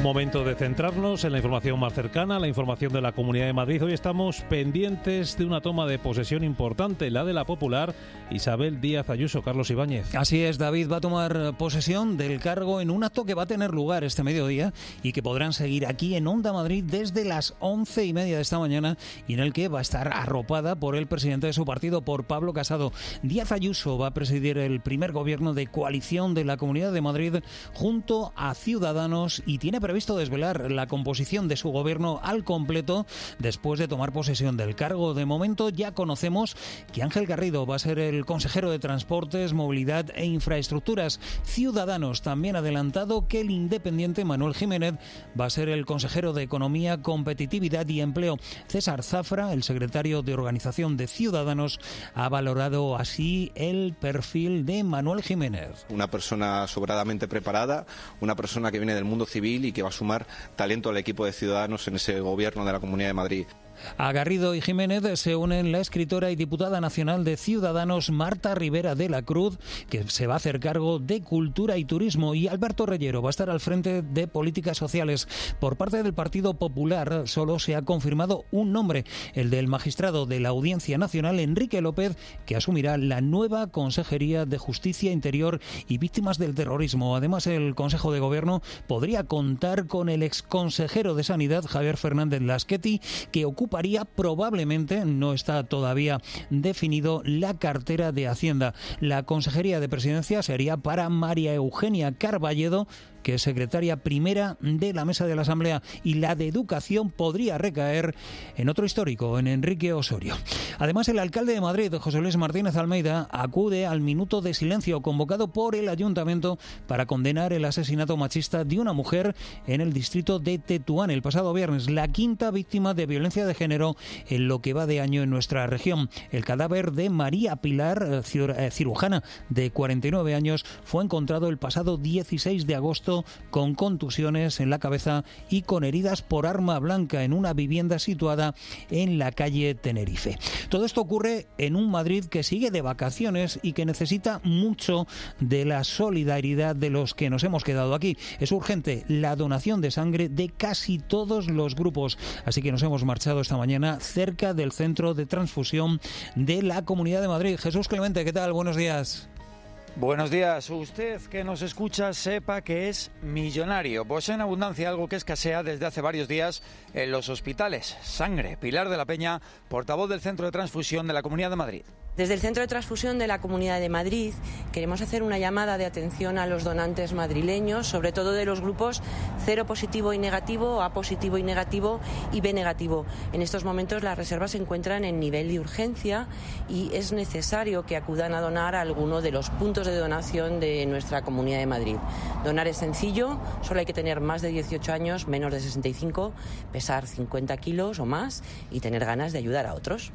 Momento de centrarnos en la información más cercana, la información de la Comunidad de Madrid. Hoy estamos pendientes de una toma de posesión importante, la de la popular Isabel Díaz Ayuso. Carlos Ibáñez. Así es, David va a tomar posesión del cargo en un acto que va a tener lugar este mediodía y que podrán seguir aquí en Onda Madrid desde las 11:30 de esta mañana, y en el que va a estar arropada por el presidente de su partido, por Pablo Casado. Díaz Ayuso va a presidir el primer gobierno de coalición de la Comunidad de Madrid junto a Ciudadanos y tiene previsto desvelar la composición de su gobierno al completo después de tomar posesión del cargo. De momento ya conocemos que Ángel Garrido va a ser el consejero de Transportes, Movilidad e Infraestructuras. Ciudadanos también ha adelantado que el independiente Manuel Jiménez va a ser el consejero de Economía, Competitividad y Empleo. César Zafra, el secretario de Organización de Ciudadanos, ha valorado así el perfil de Manuel Jiménez. Una persona sobradamente preparada, una persona que viene del mundo civil y que va a sumar talento al equipo de Ciudadanos en ese gobierno de la Comunidad de Madrid. A Garrido y Jiménez se unen la escritora y diputada nacional de Ciudadanos Marta Rivera de la Cruz, que se va a hacer cargo de Cultura y Turismo, y Alberto Reyero va a estar al frente de Políticas Sociales. Por parte del Partido Popular solo se ha confirmado un nombre, el del magistrado de la Audiencia Nacional Enrique López, que asumirá la nueva Consejería de Justicia, Interior y Víctimas del Terrorismo. Además, el Consejo de Gobierno podría contar con el exconsejero de Sanidad Javier Fernández Lasqueti, que ocuparía probablemente, no está todavía definido, la cartera de Hacienda. La Consejería de Presidencia sería para María Eugenia Carballedo, que es secretaria primera de la Mesa de la Asamblea, y la de Educación podría recaer en otro histórico, en Enrique Osorio. Además, el alcalde de Madrid, José Luis Martínez Almeida, acude al minuto de silencio convocado por el Ayuntamiento para condenar el asesinato machista de una mujer en el distrito de Tetuán el pasado viernes, la quinta víctima de violencia de género en lo que va de año en nuestra región. El cadáver de María Pilar, cirujana de 49 años, fue encontrado el pasado 16 de agosto con contusiones en la cabeza y con heridas por arma blanca en una vivienda situada en la calle Tenerife. Todo esto ocurre en un Madrid que sigue de vacaciones y que necesita mucho de la solidaridad de los que nos hemos quedado aquí. Es urgente la donación de sangre de casi todos los grupos, así que nos hemos marchado esta mañana cerca del centro de transfusión de la Comunidad de Madrid. Jesús Clemente, ¿qué tal? Buenos días. Buenos días. Usted que nos escucha sepa que es millonario. Posee en abundancia algo que escasea desde hace varios días en los hospitales: sangre. Pilar de la Peña, portavoz del Centro de Transfusión de la Comunidad de Madrid. Desde el Centro de Transfusión de la Comunidad de Madrid queremos hacer una llamada de atención a los donantes madrileños, sobre todo de los grupos 0 positivo y negativo, A positivo y negativo y B negativo. En estos momentos las reservas se encuentran en nivel de urgencia y es necesario que acudan a donar a alguno de los puntos de donación de nuestra Comunidad de Madrid. Donar es sencillo, solo hay que tener más de 18 años, menos de 65, pesar 50 kilos o más y tener ganas de ayudar a otros.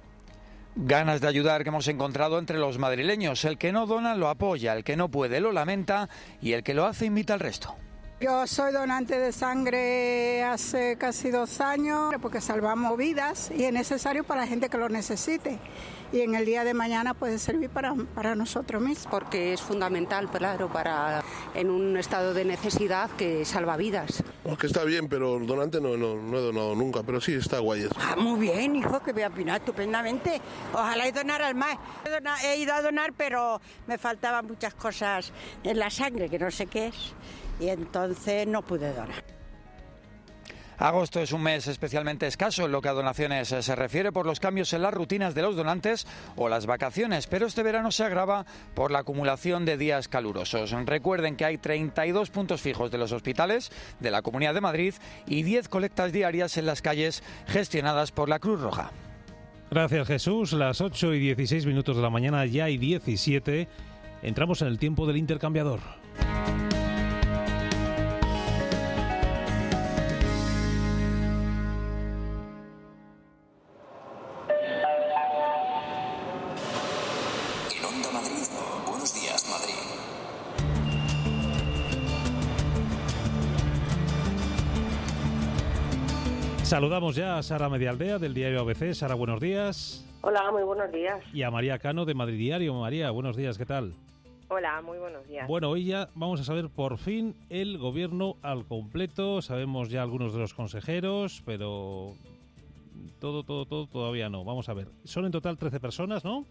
Ganas de ayudar que hemos encontrado entre los madrileños. El que no dona lo apoya, el que no puede lo lamenta y el que lo hace invita al resto. Yo soy donante de sangre hace casi 2 años porque salvamos vidas y es necesario para la gente que lo necesite. Y en el día de mañana puede servir para nosotros mismos. Porque es fundamental, claro, para en un estado de necesidad que salva vidas. Es que está bien, pero el donante no he donado nunca, pero sí está guay eso. Muy bien, hijo, que voy a opinar estupendamente. Ojalá y donara más. He ido a donar, pero me faltaban muchas cosas en la sangre, que no sé qué es, y entonces no pude donar. Agosto es un mes especialmente escaso en lo que a donaciones se refiere por los cambios en las rutinas de los donantes o las vacaciones, pero este verano se agrava por la acumulación de días calurosos. Recuerden que hay 32 puntos fijos de los hospitales de la Comunidad de Madrid y 10 colectas diarias en las calles gestionadas por la Cruz Roja. Gracias, Jesús. Las 8:16 de la mañana, ya hay 17. Entramos en el tiempo del intercambiador. Saludamos ya a Sara Medialdea del diario ABC. Sara, buenos días. Hola, muy buenos días. Y a María Cano de Madrid Diario. María, buenos días, ¿qué tal? Hola, muy buenos días. Bueno, hoy ya vamos a saber por fin el gobierno al completo. Sabemos ya algunos de los consejeros, pero todo todavía no. Vamos a ver. Son en total 13 personas, ¿no?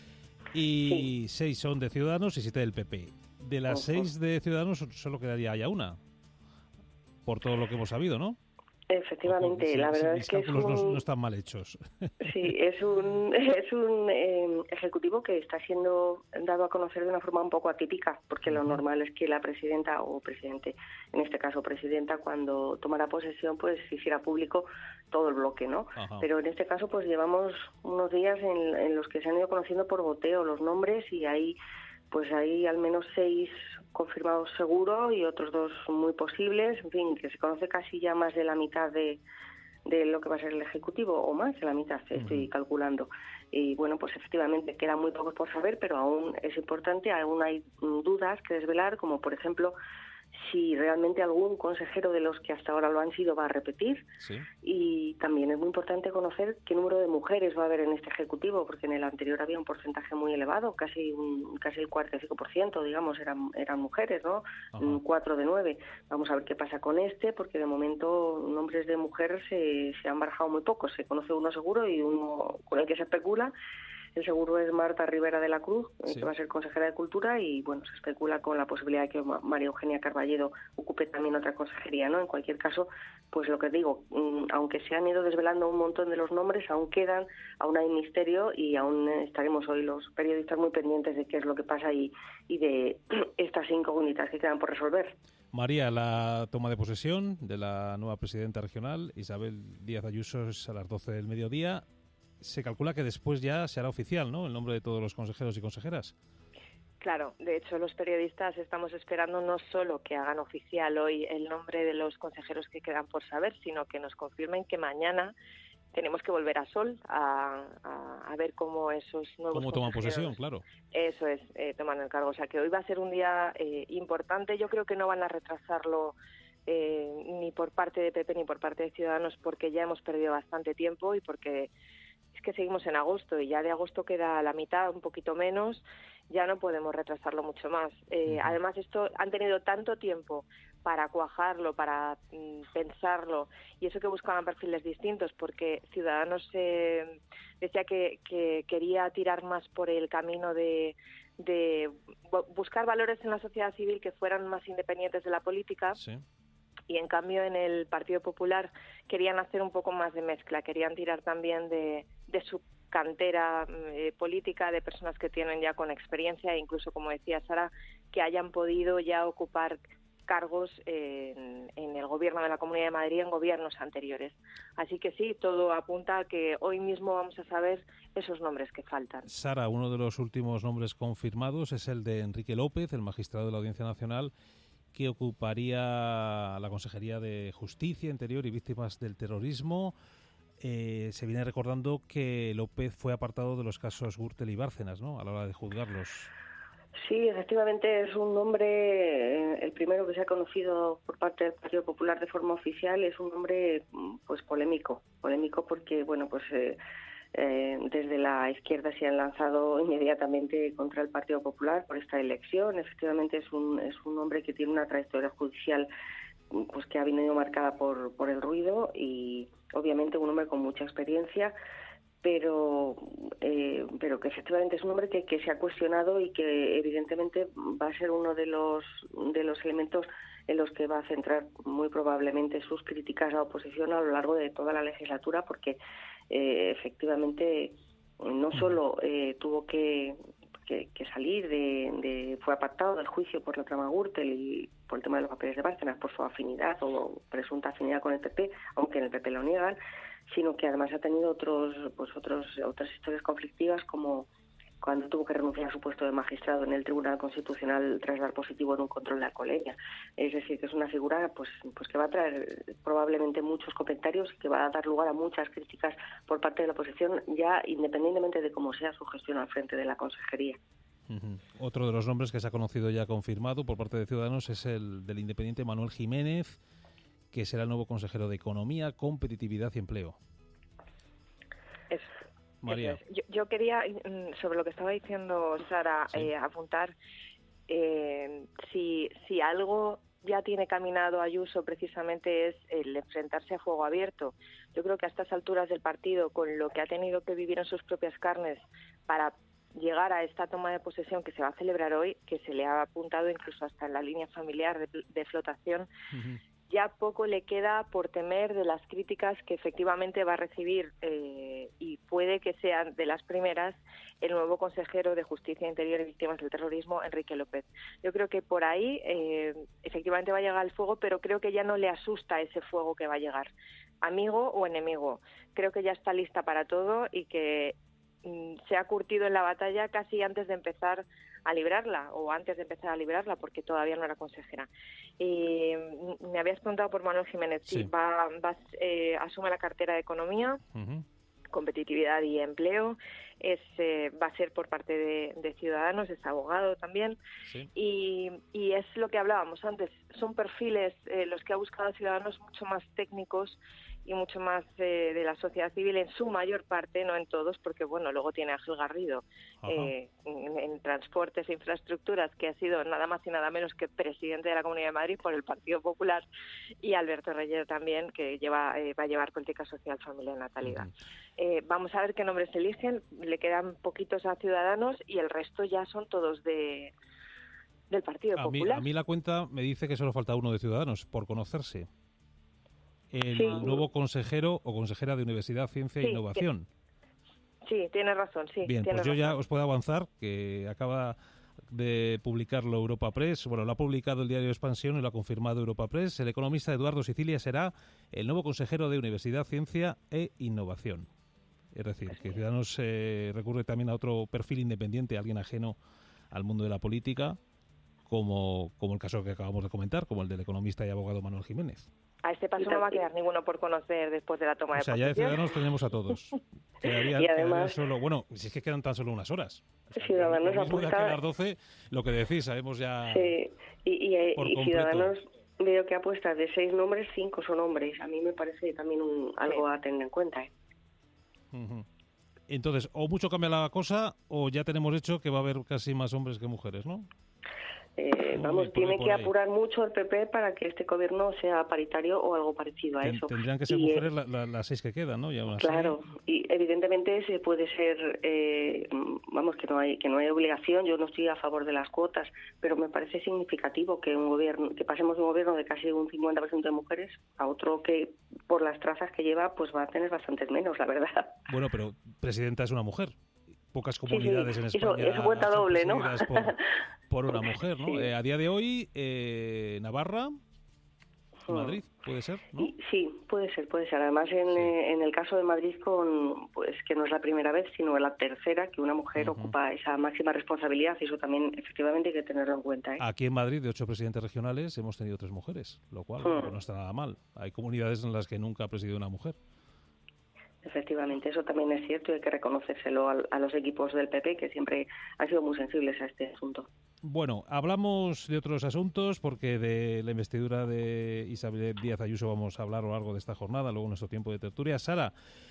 Y 6 son de Ciudadanos y 7 del PP. De las 6 de Ciudadanos solo quedaría ya una, por todo lo que hemos sabido, ¿no? Efectivamente, Sí, la verdad es que mis cálculos no están mal hechos. Sí, es un ejecutivo que está siendo dado a conocer de una forma un poco atípica, porque lo normal es que la presidenta o presidente, en este caso presidenta, cuando tomara posesión, pues hiciera público todo el bloque, ¿no? Ajá. Pero en este caso, pues llevamos unos días en los que se han ido conociendo por goteo los nombres y hay al menos 6 confirmados seguro y otros 2 muy posibles, en fin, que se conoce casi ya más de la mitad de lo que va a ser el Ejecutivo, o más de la mitad, estoy calculando. Y bueno, pues efectivamente quedan muy pocos por saber, pero aún es importante, aún hay dudas que desvelar, como por ejemplo si realmente algún consejero de los que hasta ahora lo han sido va a repetir. Sí. Y también es muy importante conocer qué número de mujeres va a haber en este Ejecutivo, porque en el anterior había un porcentaje muy elevado, casi el 45%, digamos, eran mujeres, ¿no? Ajá. 4 de 9. Vamos a ver qué pasa con porque de momento nombres de mujeres se han barajado muy pocos. Se conoce uno seguro y uno con el que se especula. El seguro es Marta Rivera de la Cruz, que va a ser consejera de Cultura, y bueno, se especula con la posibilidad de que María Eugenia Carballedo ocupe también otra consejería, ¿no? En cualquier caso, pues lo que digo, aunque se han ido desvelando un montón de los nombres, aún hay misterio y aún estaremos hoy los periodistas muy pendientes de qué es lo que pasa y de estas incógnitas que quedan por resolver. María, la toma de posesión de la nueva presidenta regional, Isabel Díaz Ayuso, es a las 12 del mediodía. Se calcula que después ya se hará oficial, ¿no?, el nombre de todos los consejeros y consejeras. Claro, de hecho los periodistas estamos esperando no solo que hagan oficial hoy el nombre de los consejeros que quedan por saber, sino que nos confirmen que mañana tenemos que volver a Sol a ver cómo esos nuevos ¿Cómo toman posesión? Claro. Eso es, toman el cargo. O sea que hoy va a ser un día importante. Yo creo que no van a retrasarlo ni por parte de PP ni por parte de Ciudadanos, porque ya hemos perdido bastante tiempo y porque es que seguimos en agosto y ya de agosto queda la mitad, un poquito menos, ya no podemos retrasarlo mucho más. Además, esto han tenido tanto tiempo para cuajarlo, para pensarlo, y eso que buscaban perfiles distintos, porque Ciudadanos decía que quería tirar más por el camino de buscar valores en la sociedad civil que fueran más independientes de la política. Sí. Y en cambio en el Partido Popular querían hacer un poco más de mezcla, querían tirar también de su cantera política, de personas que tienen ya con experiencia e incluso, como decía Sara, que hayan podido ya ocupar cargos en el gobierno de la Comunidad de Madrid, en gobiernos anteriores. Así que sí, todo apunta a que hoy mismo vamos a saber esos nombres que faltan. Sara, uno de los últimos nombres confirmados es el de Enrique López, el magistrado de la Audiencia Nacional, que ocuparía la Consejería de Justicia, Interior y Víctimas del Terrorismo. Se viene recordando que López fue apartado de los casos Gürtel y Bárcenas, ¿no?, a la hora de juzgarlos. Sí, efectivamente es un nombre, el primero que se ha conocido por parte del Partido Popular de forma oficial. Es un nombre pues polémico porque, bueno, pues desde la izquierda se han lanzado inmediatamente contra el Partido Popular por esta elección. Efectivamente es un hombre que tiene una trayectoria judicial pues que ha venido marcada por el ruido y obviamente un hombre con mucha experiencia, pero que efectivamente es un hombre que se ha cuestionado y que evidentemente va a ser uno de los elementos en los que va a centrar muy probablemente sus críticas a la oposición a lo largo de toda la legislatura, porque efectivamente no solo tuvo que salir fue apartado del juicio por la trama Gürtel y por el tema de los papeles de Bárcenas por su afinidad o presunta afinidad con el PP, aunque en el PP lo niegan, sino que además ha tenido otras historias conflictivas, como cuando tuvo que renunciar a su puesto de magistrado en el Tribunal Constitucional tras dar positivo en un control de alcoholemia. Es decir, que es una figura pues que va a traer probablemente muchos comentarios y que va a dar lugar a muchas críticas por parte de la oposición, ya independientemente de cómo sea su gestión al frente de la consejería. Otro de los nombres que se ha conocido ya confirmado por parte de Ciudadanos es el del independiente Manuel Jiménez, que será el nuevo consejero de Economía, Competitividad y Empleo. María. Yo quería, sobre lo que estaba diciendo Sara, apuntar si algo ya tiene caminado Ayuso precisamente es el enfrentarse a fuego abierto. Yo creo que a estas alturas del partido, con lo que ha tenido que vivir en sus propias carnes para llegar a esta toma de posesión que se va a celebrar hoy, que se le ha apuntado incluso hasta en la línea familiar de flotación, ya poco le queda por temer de las críticas que efectivamente va a recibir y puede que sean de las primeras el nuevo consejero de Justicia Interior y Víctimas del Terrorismo, Enrique López. Yo creo que por ahí efectivamente va a llegar el fuego, pero creo que ya no le asusta ese fuego que va a llegar, amigo o enemigo. Creo que ya está lista para todo y que se ha curtido en la batalla casi antes de empezar a librarla, porque todavía no era consejera. Me habías preguntado por Manuel Jiménez. Sí, asume la cartera de Economía, Competitividad y Empleo. Va a ser por parte de Ciudadanos, es abogado también. Sí. Y es lo que hablábamos antes. Son perfiles los que ha buscado Ciudadanos mucho más técnicos y mucho más de la sociedad civil en su mayor parte, no en todos, porque bueno, luego tiene a Gil Garrido en transportes e infraestructuras, que ha sido nada más y nada menos que presidente de la Comunidad de Madrid por el Partido Popular, y Alberto Reyero también, que va a llevar política social, familia y natalidad. Vamos a ver qué nombres eligen, le quedan poquitos a Ciudadanos y el resto ya son todos del Partido Popular. A mí la cuenta me dice que solo falta uno de Ciudadanos, por conocerse. El nuevo consejero o consejera de Universidad, Ciencia e Innovación. Sí, tiene razón, sí. Bien, pues yo ya os puedo avanzar que acaba de publicarlo Europa Press. Bueno, lo ha publicado el diario Expansión y lo ha confirmado Europa Press. El economista Eduardo Sicilia será el nuevo consejero de Universidad, Ciencia e Innovación. Es decir, que Ciudadanos recurre también a otro perfil independiente, alguien ajeno al mundo de la política, como el caso que acabamos de comentar, como el del economista y abogado Manuel Jiménez. A este paso no va a quedar ninguno por conocer después de la toma de posesión. O sea, ya de Ciudadanos tenemos a todos. Y además, si es que quedan tan solo unas horas. O sea, Ciudadanos apunta a las 12, lo que decís, sabemos ya. Sí, y Ciudadanos veo que apuesta de 6 nombres, 5 son hombres. A mí me parece también algo a tener en cuenta. Entonces, o mucho cambia la cosa, o ya tenemos hecho que va a haber casi más hombres que mujeres, ¿no? Tiene que apurar mucho el PP para que este gobierno sea paritario o algo parecido a eso. Tendrían que ser mujeres las 6 que quedan, ¿no? Claro, y evidentemente se puede ser, que no hay obligación. Yo no estoy a favor de las cuotas, pero me parece significativo que pasemos de un gobierno de casi un 50% de mujeres a otro que por las trazas que lleva pues va a tener bastantes menos, la verdad. Bueno, pero presidenta es una mujer. Pocas comunidades en España eso cuenta doble, ¿no? por una mujer, ¿no? A día de hoy, Navarra, Madrid, puede ser, ¿no? Sí, puede ser. Además, en el caso de Madrid, que no es la primera vez, sino la tercera que una mujer ocupa esa máxima responsabilidad, y eso también efectivamente hay que tenerlo en cuenta. Aquí en Madrid, de 8 presidentes regionales, hemos tenido 3 mujeres, lo cual no está nada mal. Hay comunidades en las que nunca ha presidido una mujer. Efectivamente, eso también es cierto y hay que reconocérselo a los equipos del PP, que siempre han sido muy sensibles a este asunto. Bueno, hablamos de otros asuntos porque de la investidura de Isabel Díaz Ayuso vamos a hablar a lo largo de esta jornada, luego en nuestro tiempo de tertulia. Sara,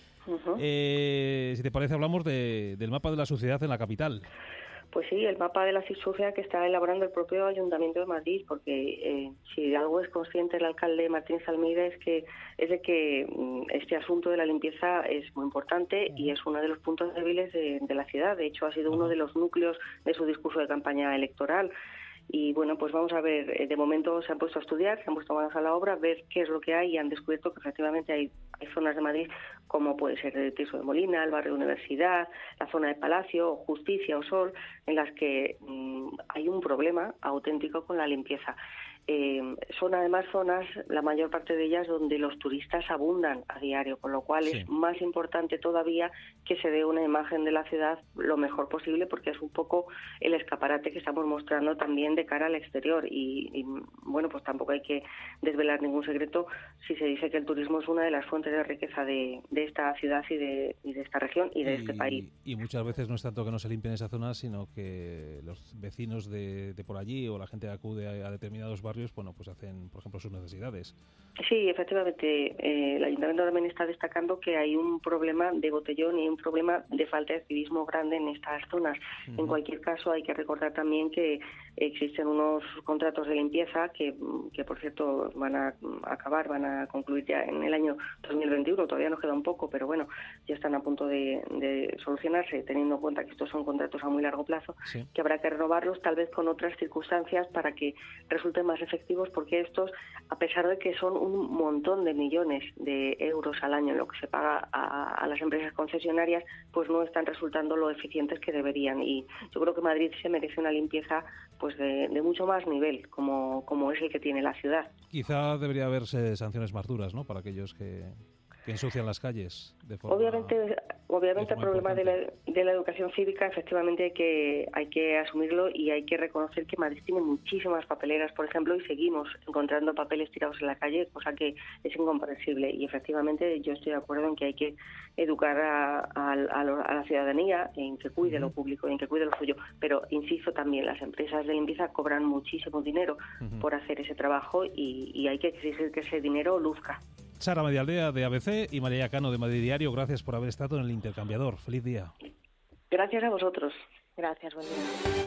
si te parece, hablamos del mapa de la suciedad en la capital. Pues sí, el mapa de la suciedad que está elaborando el propio Ayuntamiento de Madrid, porque si algo es consciente el alcalde Martínez Almeida es de que este asunto de la limpieza es muy importante y es uno de los puntos débiles de la ciudad. De hecho, ha sido uno de los núcleos de su discurso de campaña electoral. Y bueno, pues vamos a ver, de momento se han puesto a estudiar, se han puesto manos a la obra, ver qué es lo que hay y han descubierto que efectivamente hay zonas de Madrid como puede ser el Tirso de Molina, el barrio Universidad, la zona de Palacio, Justicia o Sol, en las que hay un problema auténtico con la limpieza. Son además zonas, la mayor parte de ellas, donde los turistas abundan a diario, con lo cual es más importante todavía que se dé una imagen de la ciudad lo mejor posible, porque es un poco el escaparate que estamos mostrando también de cara al exterior y bueno, pues tampoco hay que desvelar ningún secreto si se dice que el turismo es una de las fuentes de riqueza de esta ciudad y de esta región y de este país. Y muchas veces no es tanto que no se limpien esas zonas, sino que los vecinos de por allí o la gente que acude a determinados barrios barrios, bueno, pues hacen, por ejemplo, sus necesidades. Sí, efectivamente, el Ayuntamiento también está destacando que hay un problema de botellón y un problema de falta de civismo grande en estas zonas. En cualquier caso, hay que recordar también que existen unos contratos de limpieza que por cierto, van a concluir ya en el año 2021. Todavía nos queda un poco, pero bueno, ya están a punto de solucionarse, teniendo en cuenta que estos son contratos a muy largo plazo, sí, que habrá que renovarlos, tal vez con otras circunstancias para que resulten más efectivos, porque estos, a pesar de que son un montón de millones de euros al año en lo que se paga a las empresas concesionarias, pues no están resultando lo eficientes que deberían. Y yo creo que Madrid se merece una limpieza pues de mucho más nivel, como es el que tiene la ciudad. Quizá debería haberse sanciones más duras, ¿no?, para aquellos que ensucian las calles de forma... Obviamente el problema de la educación cívica, efectivamente hay que asumirlo, y hay que reconocer que Madrid tiene muchísimas papeleras, por ejemplo, y seguimos encontrando papeles tirados en la calle, cosa que es incomprensible. Y efectivamente yo estoy de acuerdo en que hay que educar a la ciudadanía en que cuide lo público, en que cuide lo suyo. Pero insisto también, las empresas de limpieza cobran muchísimo dinero por hacer ese trabajo, y hay que exigir que ese dinero luzca. Sara Medialdea, de ABC, y María Cano, de Madrid Diario, gracias por haber estado en el Intercambiador. Feliz día. Gracias a vosotros. Gracias, buen día.